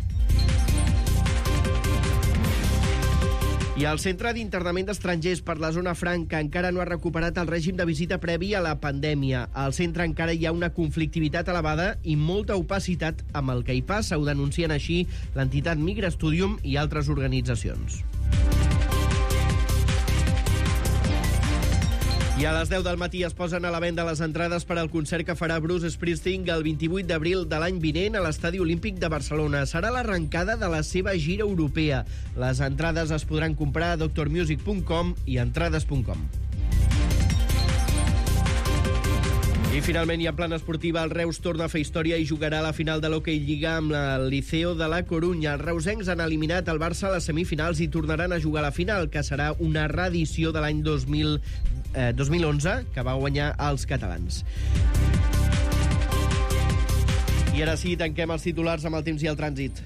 I el Centre d'Internament d'Estrangers per la Zona Franca encara no ha recuperat el règim de visita previ a la pandèmia. Al centre encara hi ha una conflictivitat elevada i molta opacitat amb el que hi passa. Ho denuncien així l'entitat Migra Studium i altres organitzacions. I a les 10 del matí es posen a la venda les entrades per al concert que farà Bruce Springsteen el 28 d'abril de l'any vinent a l'Estadi Olímpic de Barcelona. Serà l'arrencada de la seva gira europea. Les entrades es podran comprar a doctormusic.com i entrades.com. I finalment, i en plana esportiva, el Reus torna a fer història i jugarà a la final de l'Hockey Lliga amb el Liceo de la Corunya. Els reusencs han eliminat el Barça a les semifinals i tornaran a jugar a la final, que serà una reedició de l'any 2011, que va guanyar els catalans. I ara sí, tanquem els titulars amb el temps i el trànsit.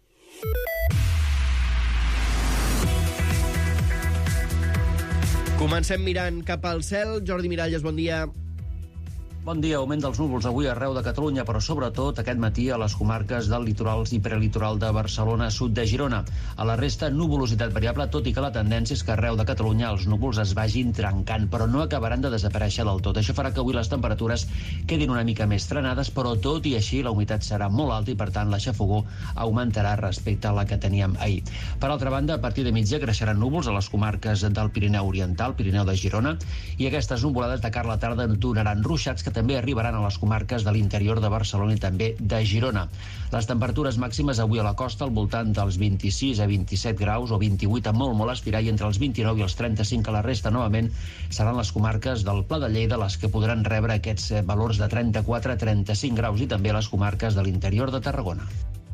Comencem mirant cap al cel. Jordi Miralles, bon dia. Bon dia. Augment dels núvols avui arreu de Catalunya, però sobretot aquest matí a les comarques del litoral i prelitoral de Barcelona, sud de Girona. A la resta, nuvolositat variable, tot i que la tendència és que arreu de Catalunya els núvols es vagin trencant, però no acabaran de desaparèixer del tot. Això farà que avui les temperatures quedin una mica més frenades, però tot i així la humitat serà molt alta i, per tant, la xafogor augmentarà respecte a la que teníem ahir. Per altra banda, a partir de migdia creixeran núvols a les comarques del Pirineu Oriental, Pirineu de Girona, i aquestes nuvolades de cara a la tarda donaran ruixats que que també arribaran a les comarques de l'interior de Barcelona i també de Girona. Les temperatures màximes avui a la costa al voltant dels 26 a 27 graus o 28 a molt estirar, i entre els 29 i els 35 a la resta novament seran les comarques del Pla de Lleida les que podran rebre aquests valors de 34 a 35 graus i també les comarques de l'interior de Tarragona.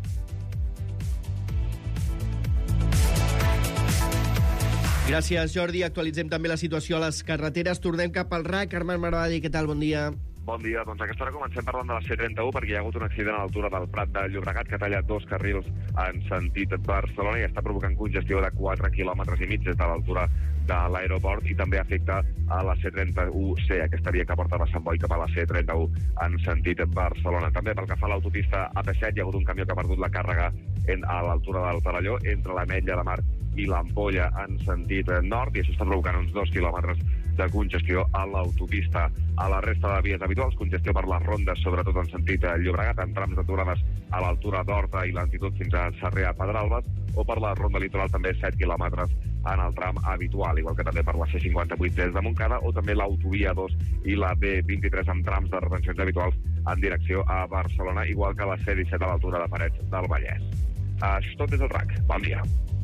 Gràcies, Jordi. Actualitzem també la situació a les carreteres. Tornem cap al RAC. Armand Marvadi, què tal? Bon dia. Bon dia. Doncs a aquesta hora comencem parlant de la C31 perquè hi ha hagut un accident a l'altura del Prat de Llobregat que talla 2 carrils en sentit Barcelona i està provocant congestió de 4 quilòmetres i mig des de l'altura de l'aeroport i també afecta a la C31C, aquesta via que porta de Sant Boi cap a la C31 en sentit Barcelona. També pel que fa a l'autopista AP7 hi ha hagut un camió que ha perdut la càrrega a l'altura del Perelló entre l'Ametlla de Mar i l'Ampolla en sentit nord i això està provocant uns 2 quilòmetres de congestió a l'autopista. A la resta de vies habituals, congestió per les rondes, sobretot en sentit Llobregat, en trams aturades a l'altura d'Horta i l'altitud fins a Sarrià-Pedralbes, o per la ronda litoral també 7 quilòmetres en el tram habitual, igual que també per la C58 des de Montcada o també l'autovia 2 i la B23 amb trams de retencions habituals en direcció a Barcelona, igual que la C17 a l'altura de Parets del Vallès. Això és tot des del RAC. Bon dia.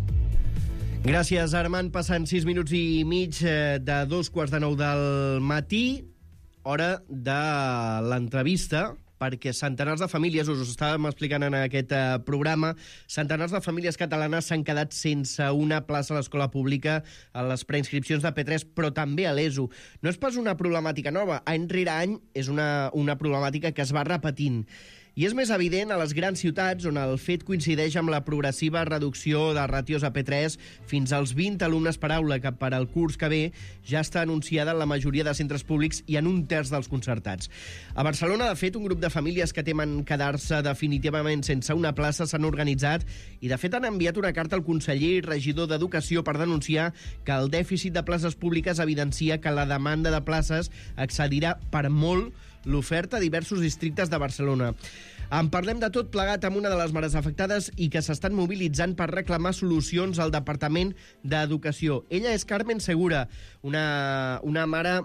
Gràcies, Armand. Passant 6 minuts i mig de 2:15 del matí, hora de l'entrevista, perquè centenars de famílies, us ho estàvem explicant en aquest programa, centenars de famílies catalanes s'han quedat sense una plaça a l'escola pública a les preinscripcions de P3, però també a l'ESO. No és pas una problemàtica nova. Any rere any és una problemàtica que es va repetint. I és més evident a les grans ciutats, on el fet coincideix amb la progressiva reducció de ràtios a P3 fins als 20 alumnes per aula, que per al curs que ve ja està anunciada en la majoria de centres públics i en un terç dels concertats. A Barcelona, de fet, un grup de famílies que temen quedar-se definitivament sense una plaça s'han organitzat i, de fet, han enviat una carta al conseller i regidor d'Educació per denunciar que el dèficit de places públiques evidencia que la demanda de places excedirà per molt l'oferta a diversos districtes de Barcelona. En parlem de tot plegat amb una de les mares afectades i que s'estan mobilitzant per reclamar solucions al Departament d'Educació. Ella és Carmen Segura, una mare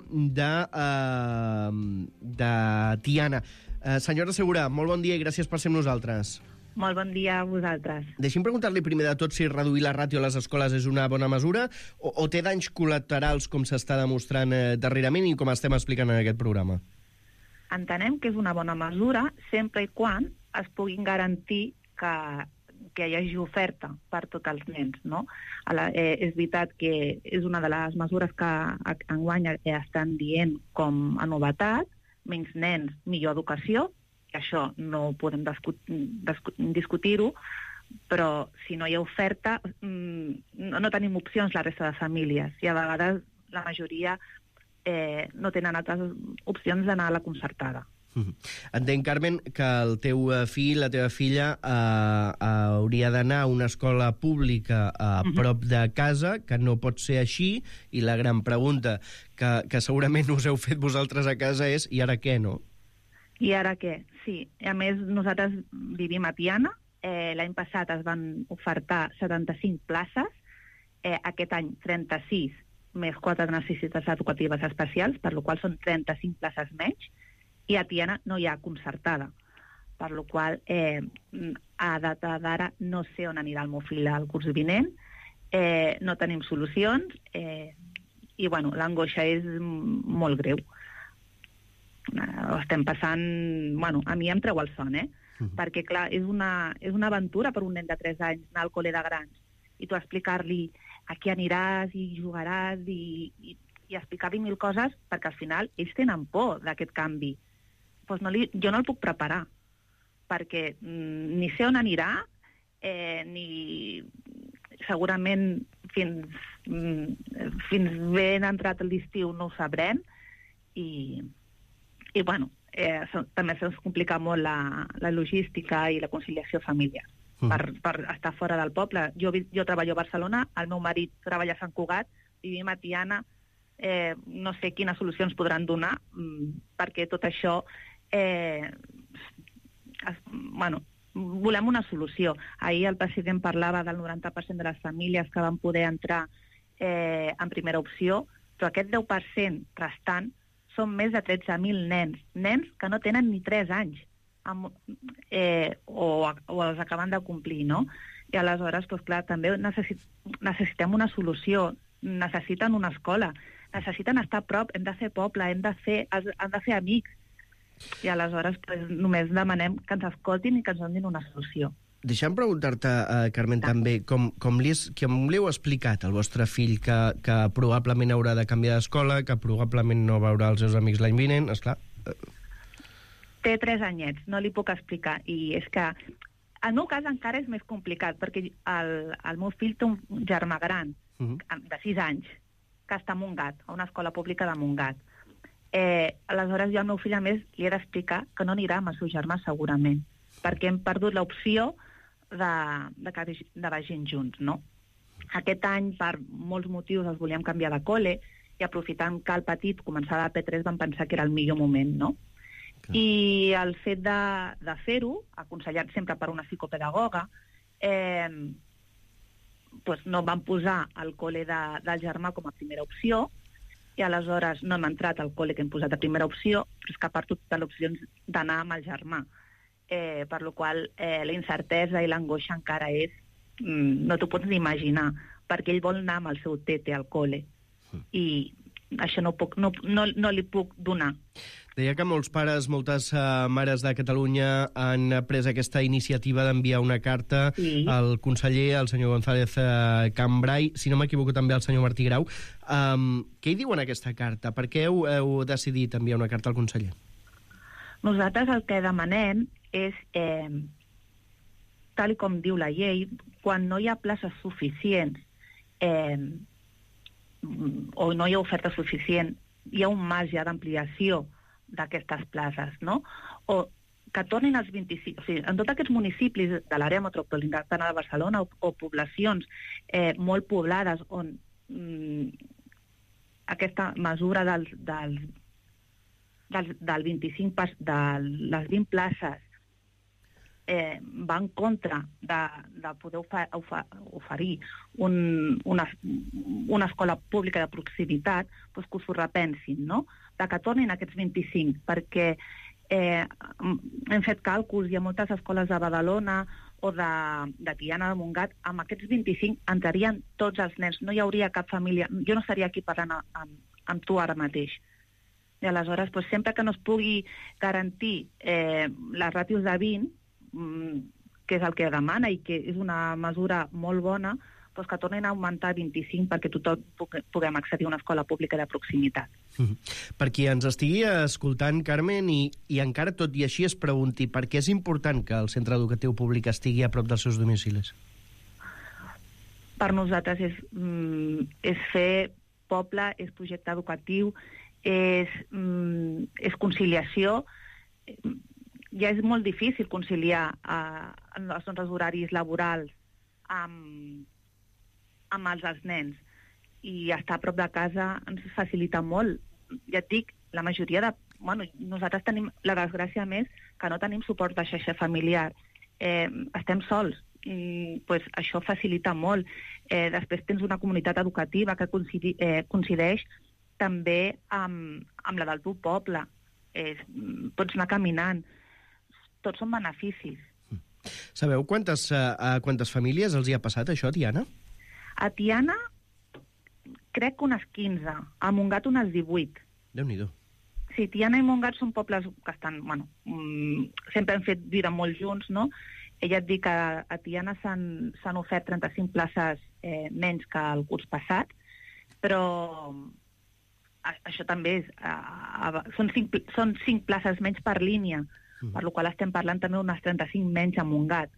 de Tiana. Senyora Segura, molt bon dia i gràcies per ser amb nosaltres. Molt bon dia a vosaltres. Deixi'm preguntar-li primer de tot si reduir la ràtio a les escoles és una bona mesura o té danys col·laterals, com s'està demostrant darrerament i com estem explicant en aquest programa. Entenem que és una bona mesura sempre i quan es puguin garantir que hi hagi oferta per tots els nens, no? És veritat que és una de les mesures que enguany estan dient com a novetat, menys nens, millor educació, que això no podem discutir-ho, però si no hi ha oferta no tenim opcions la resta de famílies i a vegades la majoria no tenen altres opcions d'anar a la concertada. Entenc, Carmen, que el teu fill, la teva filla, hauria d'anar a una escola pública a prop de casa, que no pot ser així, i la gran pregunta que segurament us heu fet vosaltres a casa és i ara què, no? I ara què? Sí. A més, nosaltres vivim a Tiana. L'any passat es van ofertar 75 places, aquest any 36 més 4 necessitats educatives especials, per la qual són 35 places menys, i a Tiana no hi ha concertada, per la qual a data d'ara no sé on anirà el meu fill al curs vinent, no tenim solucions, i bueno, l'angoixa és molt greu. Ho estem passant... Bueno, a mi em treu el son, perquè clar, és una aventura per un nen de 3 anys anar al col·le de grans, i tu explicar-li a què aniràs i jugaràs i explicar-li 1000 coses, perquè al final ells tenen por d'aquest canvi. Pues jo no el puc preparar, perquè ni sé on anirà, ni segurament fins ben entrat l'estiu no ho sabrem, i bueno, també se'ns complica molt la logística i la conciliació familiar. Per estar fora del poble. Jo treballo a Barcelona, el meu marit treballa a Sant Cugat, vivim a Tiana, no sé quines solucions podran donar, perquè tot això, bueno, volem una solució. Ahir el president parlava del 90% de les famílies que van poder entrar en primera opció, però aquest 10% restant són més de 13.000 nens que no tenen ni 3 anys, o els acaben de complir, no? I aleshores, doncs clar, també necessitem una solució, necessiten una escola, necessiten estar a prop, hem de fer poble, han de fer amics. I aleshores només demanem que ens escoltin i que ens donin una solució. Deixa'm preguntar-te, Carmen, també, com li heu explicat al vostre fill que probablement haurà de canviar d'escola, que probablement no veurà els seus amics l'any vinent, esclar... Té 3 anyets, no li puc explicar. I és que el meu cas encara és més complicat, perquè el meu fill té un germà gran, de 6 anys, que està a Montgat, a una escola pública de Montgat. Aleshores, jo al meu fill, a més, li he d'explicar que no anirà amb el seu germà, segurament, perquè hem perdut l'opció de vagin junts, no? Aquest any, per molts motius, els volíem canviar de col·le, i aprofitant que el petit començava a P3 vam pensar que era el millor moment, no? I el fet de fer-ho, aconsellat sempre per una psicopedagoga, no van posar el col·le del germà com a primera opció, i aleshores no hem entrat al col·le que hem posat a primera opció, però és que ha perdut de l'opció d'anar amb el germà. Per la qual la incertesa i l'angoixa encara és... no t'ho pots ni imaginar, perquè ell vol anar amb el seu tete al col·le. I això no li puc donar. Deia que molts pares, moltes mares de Catalunya han pres aquesta iniciativa d'enviar una carta al conseller, al senyor González Cambray, si no m'equivoco també al senyor Martí Grau. Què hi diu en aquesta carta? Per què heu decidit enviar una carta al conseller? Nosaltres el que demanem és, tal com diu la llei, quan no hi ha places suficients o no hi ha oferta suficient, hi ha un marge d'ampliació d'aquestes places, no? O que tornin als 25... O sigui, en tots aquests municipis de l'àrea metropolitana de Barcelona o poblacions molt poblades on aquesta mesura del 25 de les 20 places va en contra de poder oferir una escola pública de proximitat, doncs que us ho repensin, no? De que tornin aquests 25, perquè hem fet càlculs, hi ha moltes escoles de Badalona o de Tiana de Montgat, amb aquests 25 entrarien tots els nens, no hi hauria cap família, jo no estaria aquí parlant amb tu ara mateix. I aleshores, doncs, sempre que no es pugui garantir les ràtios de 20, que és el que demana i que és una mesura molt bona, doncs que tornin a augmentar 25 perquè tothom puguem accedir a una escola pública de proximitat. Per qui ens estigui escoltant, Carmen, i encara tot i així es pregunti per què és important que el centre educatiu públic estigui a prop dels seus domicilis? Per nosaltres és fer poble, és projecte educatiu, és conciliació. Ja és molt difícil conciliar els nostres horaris laborals amb els nens, i estar a prop de casa ens facilita molt. Ja et dic, la majoria de... nosaltres tenim la desgràcia més que no tenim suport de xarxa familiar. Estem sols, i això facilita molt. Després tens una comunitat educativa que coincideix també amb la del teu poble. Pots anar caminant. Tots són beneficis. Sabeu a quantes famílies els hi ha passat això, a Tiana? A Tiana, crec que unes 15. A Montgat, unes 18. Déu-n'hi-do. Sí, Tiana i Montgat són pobles que estan... sempre han fet vida molt junts, no? Ja et dic que a Tiana s'han ofert 35 places menys que el curs passat, però això també és... Són 5 places menys per línia, per la qual estem parlant també unes 35 menys a Montgat.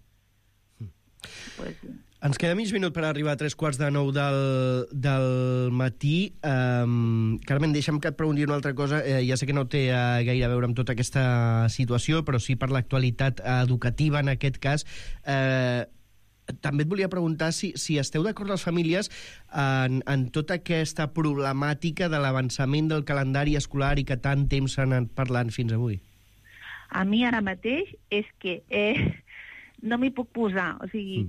Ens queda mig minut per arribar a 8:45 del matí. Carmen, deixa'm que et pregunti una altra cosa. Ja sé que no té gaire a veure amb tota aquesta situació, però sí per l'actualitat educativa en aquest cas. També et volia preguntar si esteu d'acord les famílies en tota aquesta problemàtica de l'avançament del calendari escolar i que tant temps s'han anat parlant fins avui. A mi ara mateix és que no m'hi puc posar. O sigui,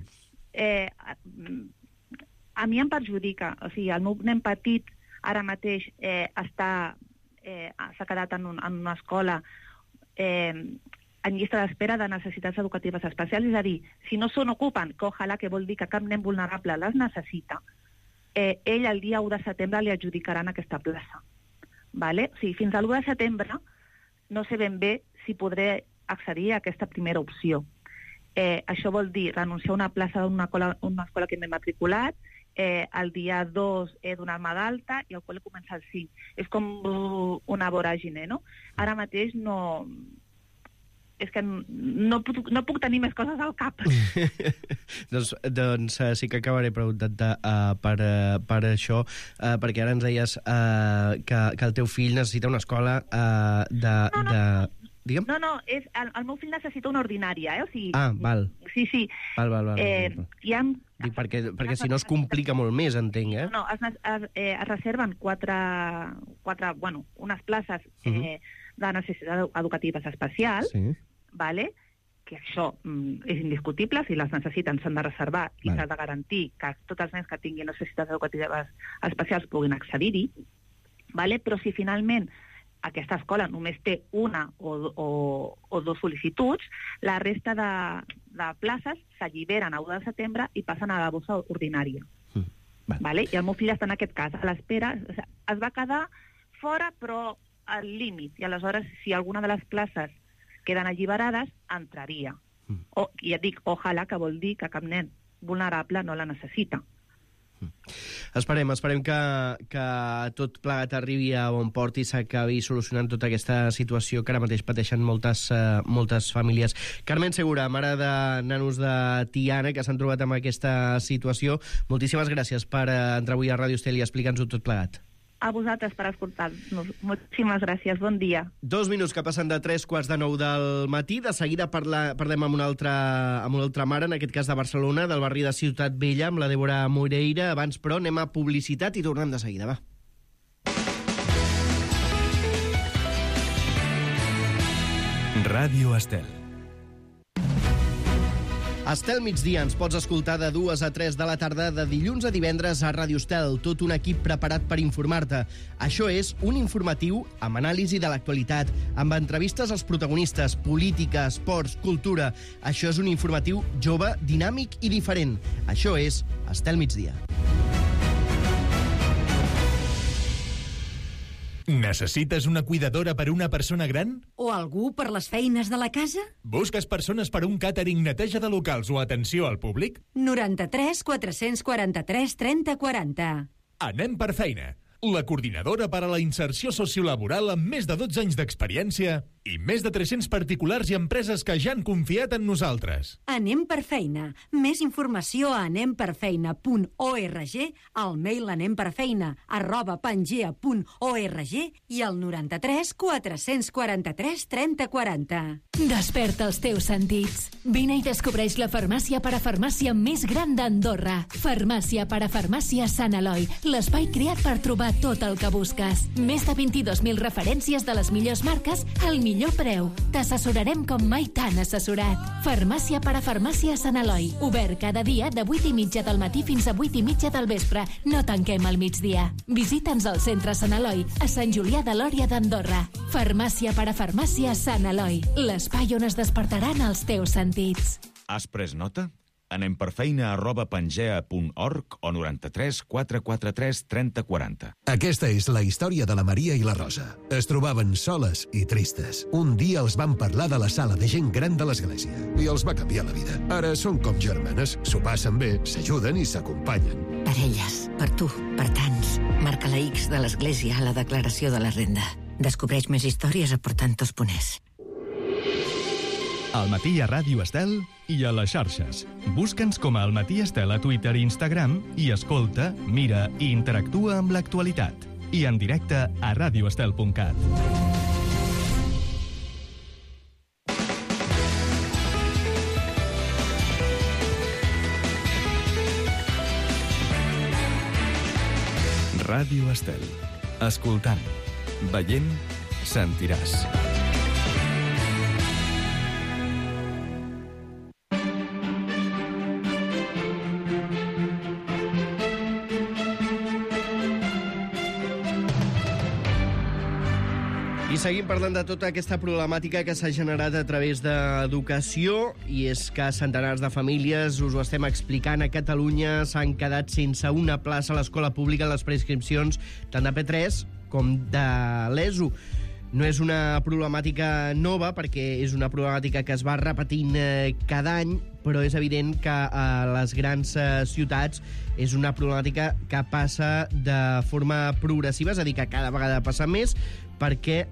a mi em perjudica. O sigui, el meu nen petit ara mateix està s'ha quedat en una escola en llista d'espera de necessitats educatives especials, és a dir, si no se n'ocupen, que ojalà, que vol dir que cap nen vulnerable les necessita, ell el dia 1 de setembre li adjudicaran aquesta plaça. Vale? O sigui, fins a l'1 de setembre no sé ben bé si podré accedir a aquesta primera opció. Això vol dir renunciar a una plaça d'una escola que m'he matriculat, el dia 2 he donar-me d'alta i el col·le comença el 5. És com una voràgine, no? Ara mateix no... És que no puc tenir més coses al cap. doncs sí que acabaré preguntant-te per això, perquè ara ens deies que el teu fill necessita una escola Digue'm? No, el meu fill necessita una ordinària, O sigui, val. Sí. Val. Dic, perquè si no es complica molt més, entenc, No, es reserven unes places de necessitats educatives especials, vale? Que això és indiscutible, si les necessiten s'han de reservar i s'ha de garantir que tots els nens que tinguin necessitats educatives especials puguin accedir-hi, vale? Però si finalment aquesta escola només té una o dos sol·licituds, la resta de places s'alliberen a 1 de setembre i passen a la bossa ordinària. Vale? I el meu fill està en aquest cas, a l'espera, es va quedar fora però al límit, i aleshores si alguna de les places queden alliberades, entraria. I et dic, ojalà, que vol dir que cap nen vulnerable no la necessita. Esperem que tot plegat arribi a bon port i s'acabi solucionant tota aquesta situació que ara mateix pateixen moltes famílies. Carmen Segura, mare de nanos de Tiana que s'han trobat amb aquesta situació, moltíssimes gràcies per entrar avui a Ràdio Estel i explicar-nos-ho tot plegat. A vosaltres per escoltar-nos. Moltíssimes gràcies, bon dia. 2 minuts que passen de 3:45 del matí. De seguida parlem amb una altra mare, en aquest cas de Barcelona, del barri de Ciutat Vella, amb la Débora Moreira. Abans, però, anem a publicitat i tornem de seguida, va. Ràdio Estel. Estel Migdia ens pots escoltar de 2 a 3 de la tarda de dilluns a divendres a Ràdio Estel, tot un equip preparat per informar-te. Això és un informatiu amb anàlisi de l'actualitat, amb entrevistes als protagonistes, política, esports, cultura. Això és un informatiu jove, dinàmic i diferent. Això és Estel Migdia. Necessites una cuidadora per una persona gran? O algú per les feines de la casa? Busques persones per un càtering, neteja de locals o atenció al públic? 93 443 30 40. Anem per feina. La coordinadora per a la inserció sociolaboral amb més de 12 anys d'experiència i més de 300 particulars i empreses que ja han confiat en nosaltres. Anem per feina. Més informació a anemperfeina.org, al mail anemperfeina@pangea.org i al 93 443 30 40. Desperta els teus sentits. Vine i descobreix la farmàcia parafarmàcia més gran d'Andorra. Farmàcia parafarmàcia Sant Eloi, l'espai creat per trobar tot el que busques. Més de 22.000 referències de les millors marques al millor preu. T'assessorarem com mai t'han assessorat. Farmàcia parafarmàcia Sant Eloi. Obert cada dia de 8:30 del matí fins a 8:30 del vespre. No tanquem al migdia. Visita'ns al centre Sant Eloi, a Sant Julià de Lòria d'Andorra. Farmàcia parafarmàcia Sant Eloi. L'espai on es despertaran els teus sentits. Has pres nota? Anem per feina@pangea.org o 93 443 30 40. Aquesta és la història de la Maria i la Rosa. Es trobaven soles i tristes. Un dia els van parlar de la sala de gent gran de l'església i els va canviar la vida. Ara són com germanes, s'ho passen bé, s'ajuden i s'acompanyen. Per elles, per tu, per tants. Marca la X de l'església a la declaració de la renda. Descobreix més històries a Portantos.es. Al matí a Ràdio Estel i a les xarxes. Busca'ns com a Al Matí Estel a Twitter i Instagram i escolta, mira i interactua amb l'actualitat. I en directe a radioestel.cat. Ràdio Estel. Escoltant, veient, sentiràs. I seguim parlant de tota aquesta problemàtica que s'ha generat a través d'educació, i és que centenars de famílies, us ho estem explicant, a Catalunya s'han quedat sense una plaça a l'escola pública en les preinscripcions tant de P3 com de l'ESO. No és una problemàtica nova, perquè és una problemàtica que es va repetint cada any, però és evident que a les grans ciutats és una problemàtica que passa de forma progressiva, és a dir, que cada vegada passa més, perquè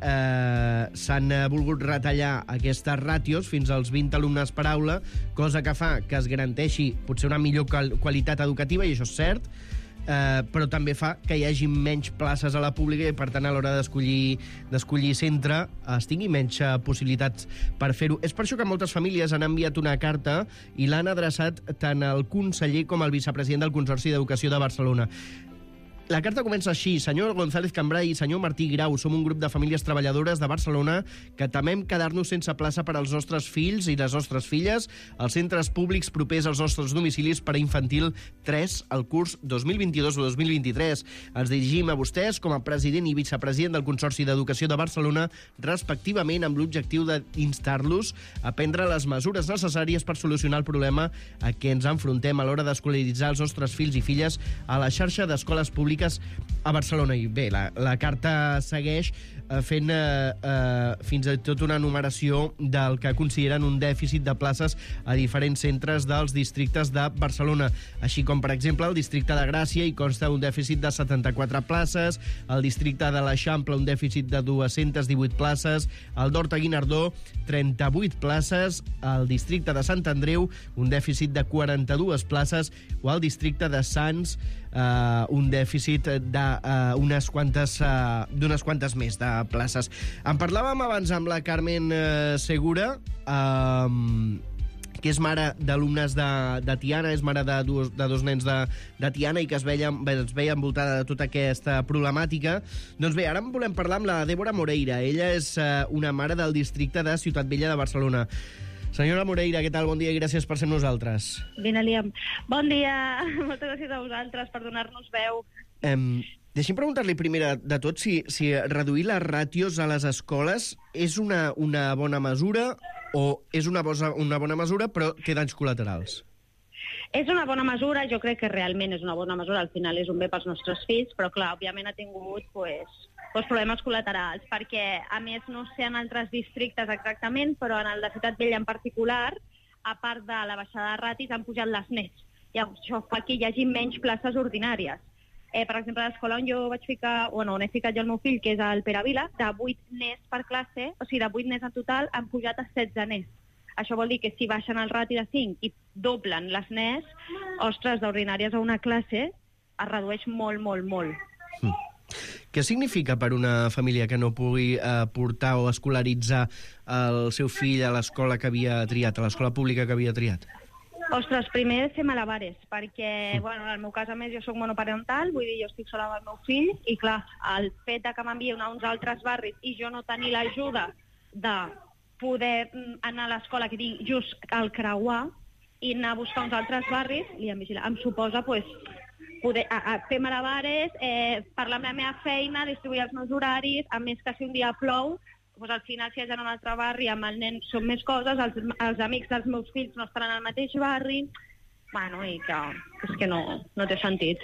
s'han volgut retallar aquestes ràtios fins als 20 alumnes per aula, cosa que fa que es garanteixi potser una millor qualitat educativa, i això és cert, però també fa que hi hagi menys places a la pública i, per tant, a l'hora d'escollir centre es tingui menys possibilitats per fer-ho. És per això que moltes famílies han enviat una carta i l'han adreçat tant al conseller com al vicepresident del Consorci d'Educació de Barcelona. La carta comença així: senyor González Cambray i senyor Martí Grau, som un grup de famílies treballadores de Barcelona que temem quedar-nos sense plaça per als nostres fills i les nostres filles als centres públics propers als nostres domicilis per a infantil 3 al curs 2022 o 2023. Ens dirigim a vostès com a president i vicepresident del Consorci d'Educació de Barcelona, respectivament, amb l'objectiu d'instar-los a prendre les mesures necessàries per solucionar el problema a què ens enfrontem a l'hora d'escolaritzar els nostres fills i filles a la xarxa d'escoles públiques a Barcelona. I bé, la carta segueix fent fins i tot una enumeració del que consideren un dèficit de places a diferents centres dels districtes de Barcelona, així com, per exemple, el districte de Gràcia hi consta un dèficit de 74 places, el districte de l'Eixample un dèficit de 218 places, el d'Horta-Guinardó 38 places, el districte de Sant Andreu un dèficit de 42 places, o el districte de Sants un dèficit d'unes quantes més de places. En parlàvem abans amb la Carmen Segura, que és mare d'alumnes de Tiana, és mare de dos nens de Tiana i que es veia envoltada de tota aquesta problemàtica. Doncs bé, ara en volem parlar amb la Débora Moreira. Ella és una mare del districte de Ciutat Vella de Barcelona. Senyora Moreira, què tal? Bon dia i gràcies per ser amb nosaltres. Vine, Liam. Bon dia. Moltes gràcies a vosaltres per donar-nos veu. Deixi'm preguntar-li primer de tot si reduir les ràtios a les escoles és una bona mesura o és una bona mesura però té danys col·laterals? És una bona mesura, jo crec que realment és una bona mesura, al final és un bé pels nostres fills, però clar, òbviament ha tingut problemes col·laterals, perquè a més no sé en altres districtes exactament, però en el de Ciutat Vella en particular, a part de la baixada de ràtios, han pujat les nets. I això fa que hi hagi menys places ordinàries. Per exemple, a l'escola on jo vaig ficar, on he ficat jo el meu fill, que és el Pere Vila, de 8 nens per classe, o sigui, de 8 nens en total, han pujat a 16 nens. Això vol dir que si baixen el rati de 5 i doblen les nens, ostres, d'ordinàries a una classe es redueix molt, molt, molt. Què significa per una família que no pugui portar o escolaritzar el seu fill a l'escola que havia triat, a l'escola pública que havia triat? Ostres, primer fer malabares, perquè, bueno, en el meu cas, a més, jo soc monoparental, vull dir, jo estic sola amb el meu fill, i clar, el fet que m'envien a uns altres barris i jo no tenir l'ajuda de poder anar a l'escola que tinc just al creuar i anar a buscar uns altres barris, em suposa, poder fer malabares, parlar amb la meva feina, distribuir els meus horaris, a més que si un dia plou, al final, si és en un altre barri, amb el nen són més coses, els amics dels meus fills no estaran al mateix barri, bueno, i que és que no té sentit.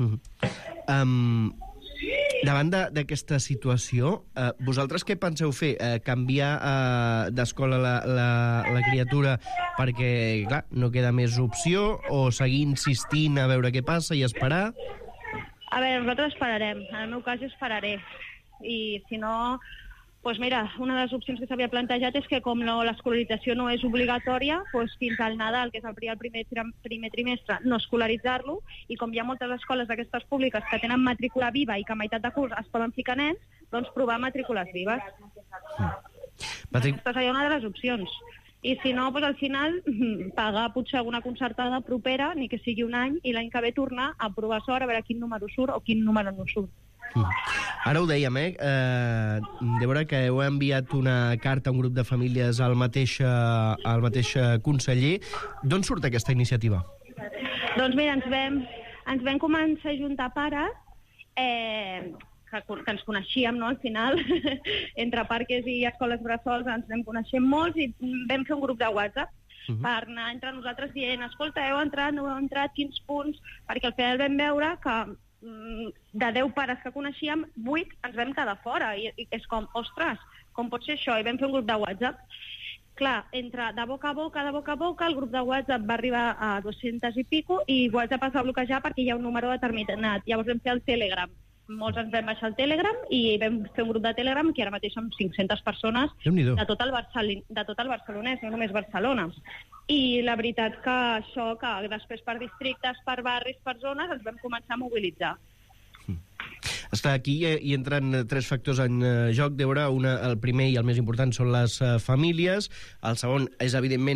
Davant d'aquesta situació, vosaltres què penseu fer? Canviar d'escola la criatura perquè, clar, no queda més opció, o seguir insistint a veure què passa i esperar? A veure, nosaltres esperarem. En el meu cas jo esperaré. I si no, doncs mira, una de les opcions que s'havia plantejat és que com l'escolarització no és obligatòria, fins al Nadal, que és el primer trimestre, no escolaritzar-lo, i com hi ha moltes escoles d'aquestes públiques que tenen matrícula viva i que a meitat de curs es poden ficar nens, doncs provar matrícules vives. Aquesta seria una de les opcions. I si no, al final, pagar potser alguna concertada propera, ni que sigui un any, i l'any que ve tornar a provar sort, a veure quin número surt o quin número no surt. Ara ho dèiem, Débora, que heu enviat una carta a un grup de famílies al mateix conseller. D'on surt aquesta iniciativa? Doncs mira, ens vam començar a juntar pares que ens coneixíem, no?, al final, entre parques i escoles bressols ens anem coneixent molts i vam fer un grup de WhatsApp per anar entre nosaltres dient, escolta, heu entrat, no heu entrat, quins punts, perquè al final vam veure que de 10 pares que coneixíem, 8 ens vam quedar fora, i és com, ostres, com pot ser això? I vam fer un grup de WhatsApp. Clar, entre de boca a boca, el grup de WhatsApp va arribar a 200 i pico i WhatsApp es va bloquejar perquè hi ha un número determinat. Llavors vam fer el Telegram. Molts ens vam baixar el Telegram i vam fer un grup de Telegram que ara mateix som 500 persones de tot el barcelonès, no només Barcelona. I la veritat que això, que després per districtes, per barris, per zones, ens vam començar a mobilitzar. Esclar, aquí hi entren 3 factors en joc, Débora. El primer i el més important són les famílies. El segon és, evidentment,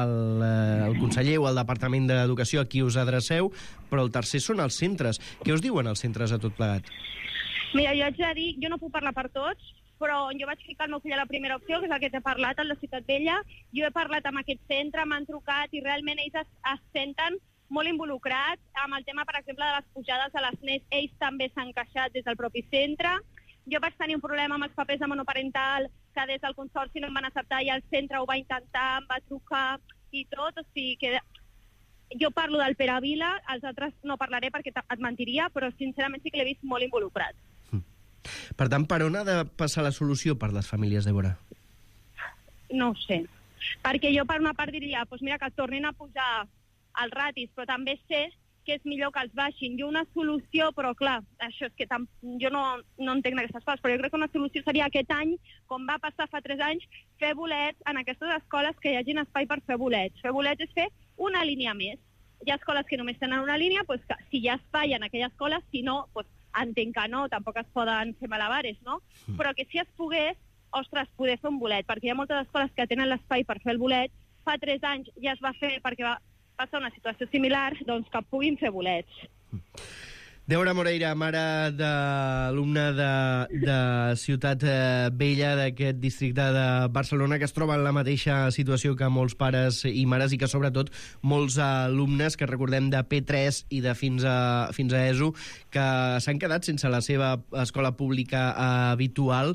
el conseller o el Departament d'Educació a qui us adreceu, però el tercer són els centres. Què us diuen els centres a tot plegat? Mira, jo haig de dir, jo no puc parlar per tots, però jo vaig ficar el meu fill a la primera opció, que és el que t'he parlat, el de Ciutat Vella. Jo he parlat amb aquest centre, m'han trucat i realment ells es senten molt involucrats amb el tema, per exemple, de les pujades a les NES. Ells també s'han queixat des del propi centre. Jo vaig tenir un problema amb els papers de monoparental que des del Consorci no em van acceptar i el centre ho va intentar, em va trucar i tot. O sigui que jo parlo del Pere Vila, els altres no parlaré perquè et mentiria, però sincerament sí que l'he vist molt involucrat. Per tant, per on ha de passar la solució per les famílies, Débora? No ho sé. Perquè jo per una part diria, doncs mira, que tornin a pujar els ratis, però també sé que és millor que els baixin. I una solució, però clar, això és que jo no entenc aquestes coses, però jo crec que una solució seria aquest any, com va passar fa 3 anys, fer bolets en aquestes escoles que hi hagin espai per fer bolets. Fer bolets és fer una línia més. Hi ha escoles que només tenen una línia, doncs que si hi ha espai en aquella escola, si no, doncs entenc que no, tampoc es poden fer malabares, no? Però que si es pogués, ostres, poder fer un bolet, perquè hi ha moltes escoles que tenen l'espai per fer el bolet. Fa 3 anys ja es va fer perquè va passar una situació similar, doncs que puguin fer bolets. Débora Moreira, mare d'alumne de Ciutat Vella, d'aquest districte de Barcelona, que es troba en la mateixa situació que molts pares i mares i que, sobretot, molts alumnes que recordem de P3 i de fins a ESO, que s'han quedat sense la seva escola pública habitual.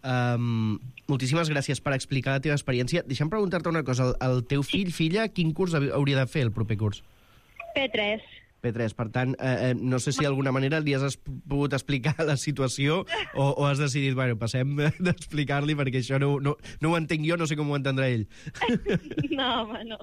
Moltíssimes gràcies per explicar la teva experiència. Deixa'm preguntar-te una cosa. El teu fill, filla, quin curs hauria de fer el proper curs? P3. P3, per tant, no sé si d'alguna manera li has pogut explicar la situació o has decidit, bueno, passem d'explicar-li perquè això no ho entenc jo, no sé com ho entendrà ell. No, home, no.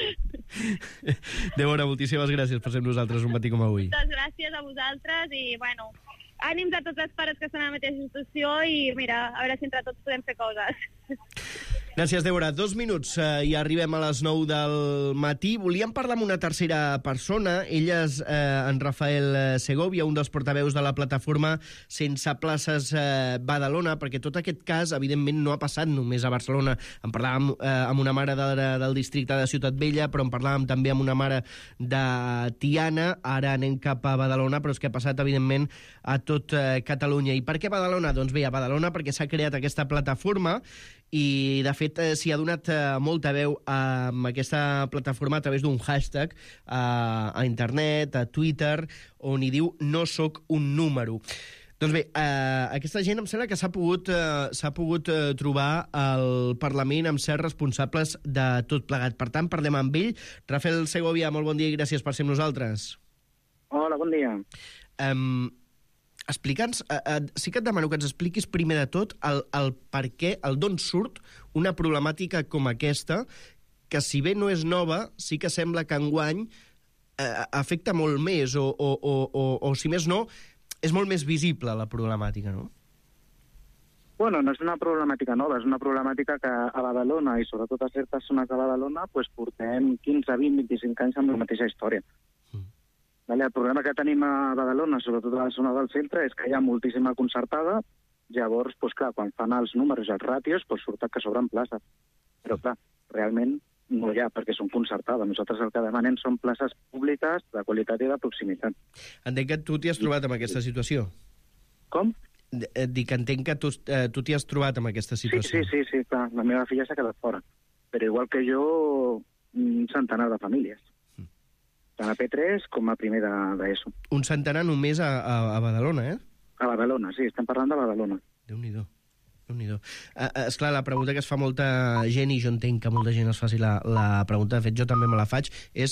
Débora, moltíssimes gràcies per ser amb nosaltres un matí com avui. Moltes gràcies a vosaltres i, bueno, ànims a tots els pares que estan a la mateixa situació i, mira, a veure si entre tots podem fer coses. Gràcies, Débora. 2 minuts i arribem a les 9 del matí. Volíem parlar amb una tercera persona. Ell és en Rafael Segovia, un dels portaveus de la plataforma Sense Places Badalona, perquè tot aquest cas, evidentment, no ha passat només a Barcelona. En parlàvem amb una mare del districte de Ciutat Vella, però en parlàvem també amb una mare de Tiana. Ara anem cap a Badalona, però és que ha passat, evidentment, a tot Catalunya. I per què Badalona? Doncs bé, a Badalona perquè s'ha creat aquesta plataforma i, de fet, s'hi ha donat molta veu amb aquesta plataforma a través d'un hashtag a internet, a Twitter, on hi diu "no soc un número". Doncs bé, aquesta gent em sembla que s'ha pogut trobar al Parlament amb certs responsables de tot plegat. Per tant, parlem amb ell. Rafael Segovia, molt bon dia i gràcies per ser amb nosaltres. Hola, bon dia. Explica'ns, sí que et demano que ens expliquis primer de tot el per què, el d'on surt una problemàtica com aquesta, que si bé no és nova, sí que sembla que enguany afecta molt més, o si més no, és molt més visible la problemàtica, no? Bueno, no és una problemàtica nova, és una problemàtica que a Badalona, i sobretot a certes zones de Badalona, pues, portem 15, 20, 25 anys amb la mateixa història. El problema que tenim a Badalona, sobretot a la zona del centre, és que hi ha moltíssima concertada. Llavors, doncs, clar, quan fan els números i els ràtios, doncs surt que sobren places. Però, clar, realment no hi ha, perquè són concertades. Nosaltres el que demanem són places públiques de qualitat i de proximitat. Entenc que tu t'hi has trobat amb aquesta situació. Com? Dic que entenc que tu t'hi has trobat amb aquesta situació. Sí, clar. La meva filla s'ha quedat fora. Però igual que jo, un centenar de famílies. Tant a P3 com a primer d'ESO. Un centenar només a Badalona, eh? A Badalona, sí, estem parlant de Badalona. Déu-n'hi-do. Esclar, la pregunta que es fa molta gent, i jo entenc que molta gent es faci la pregunta, de fet jo també me la faig, és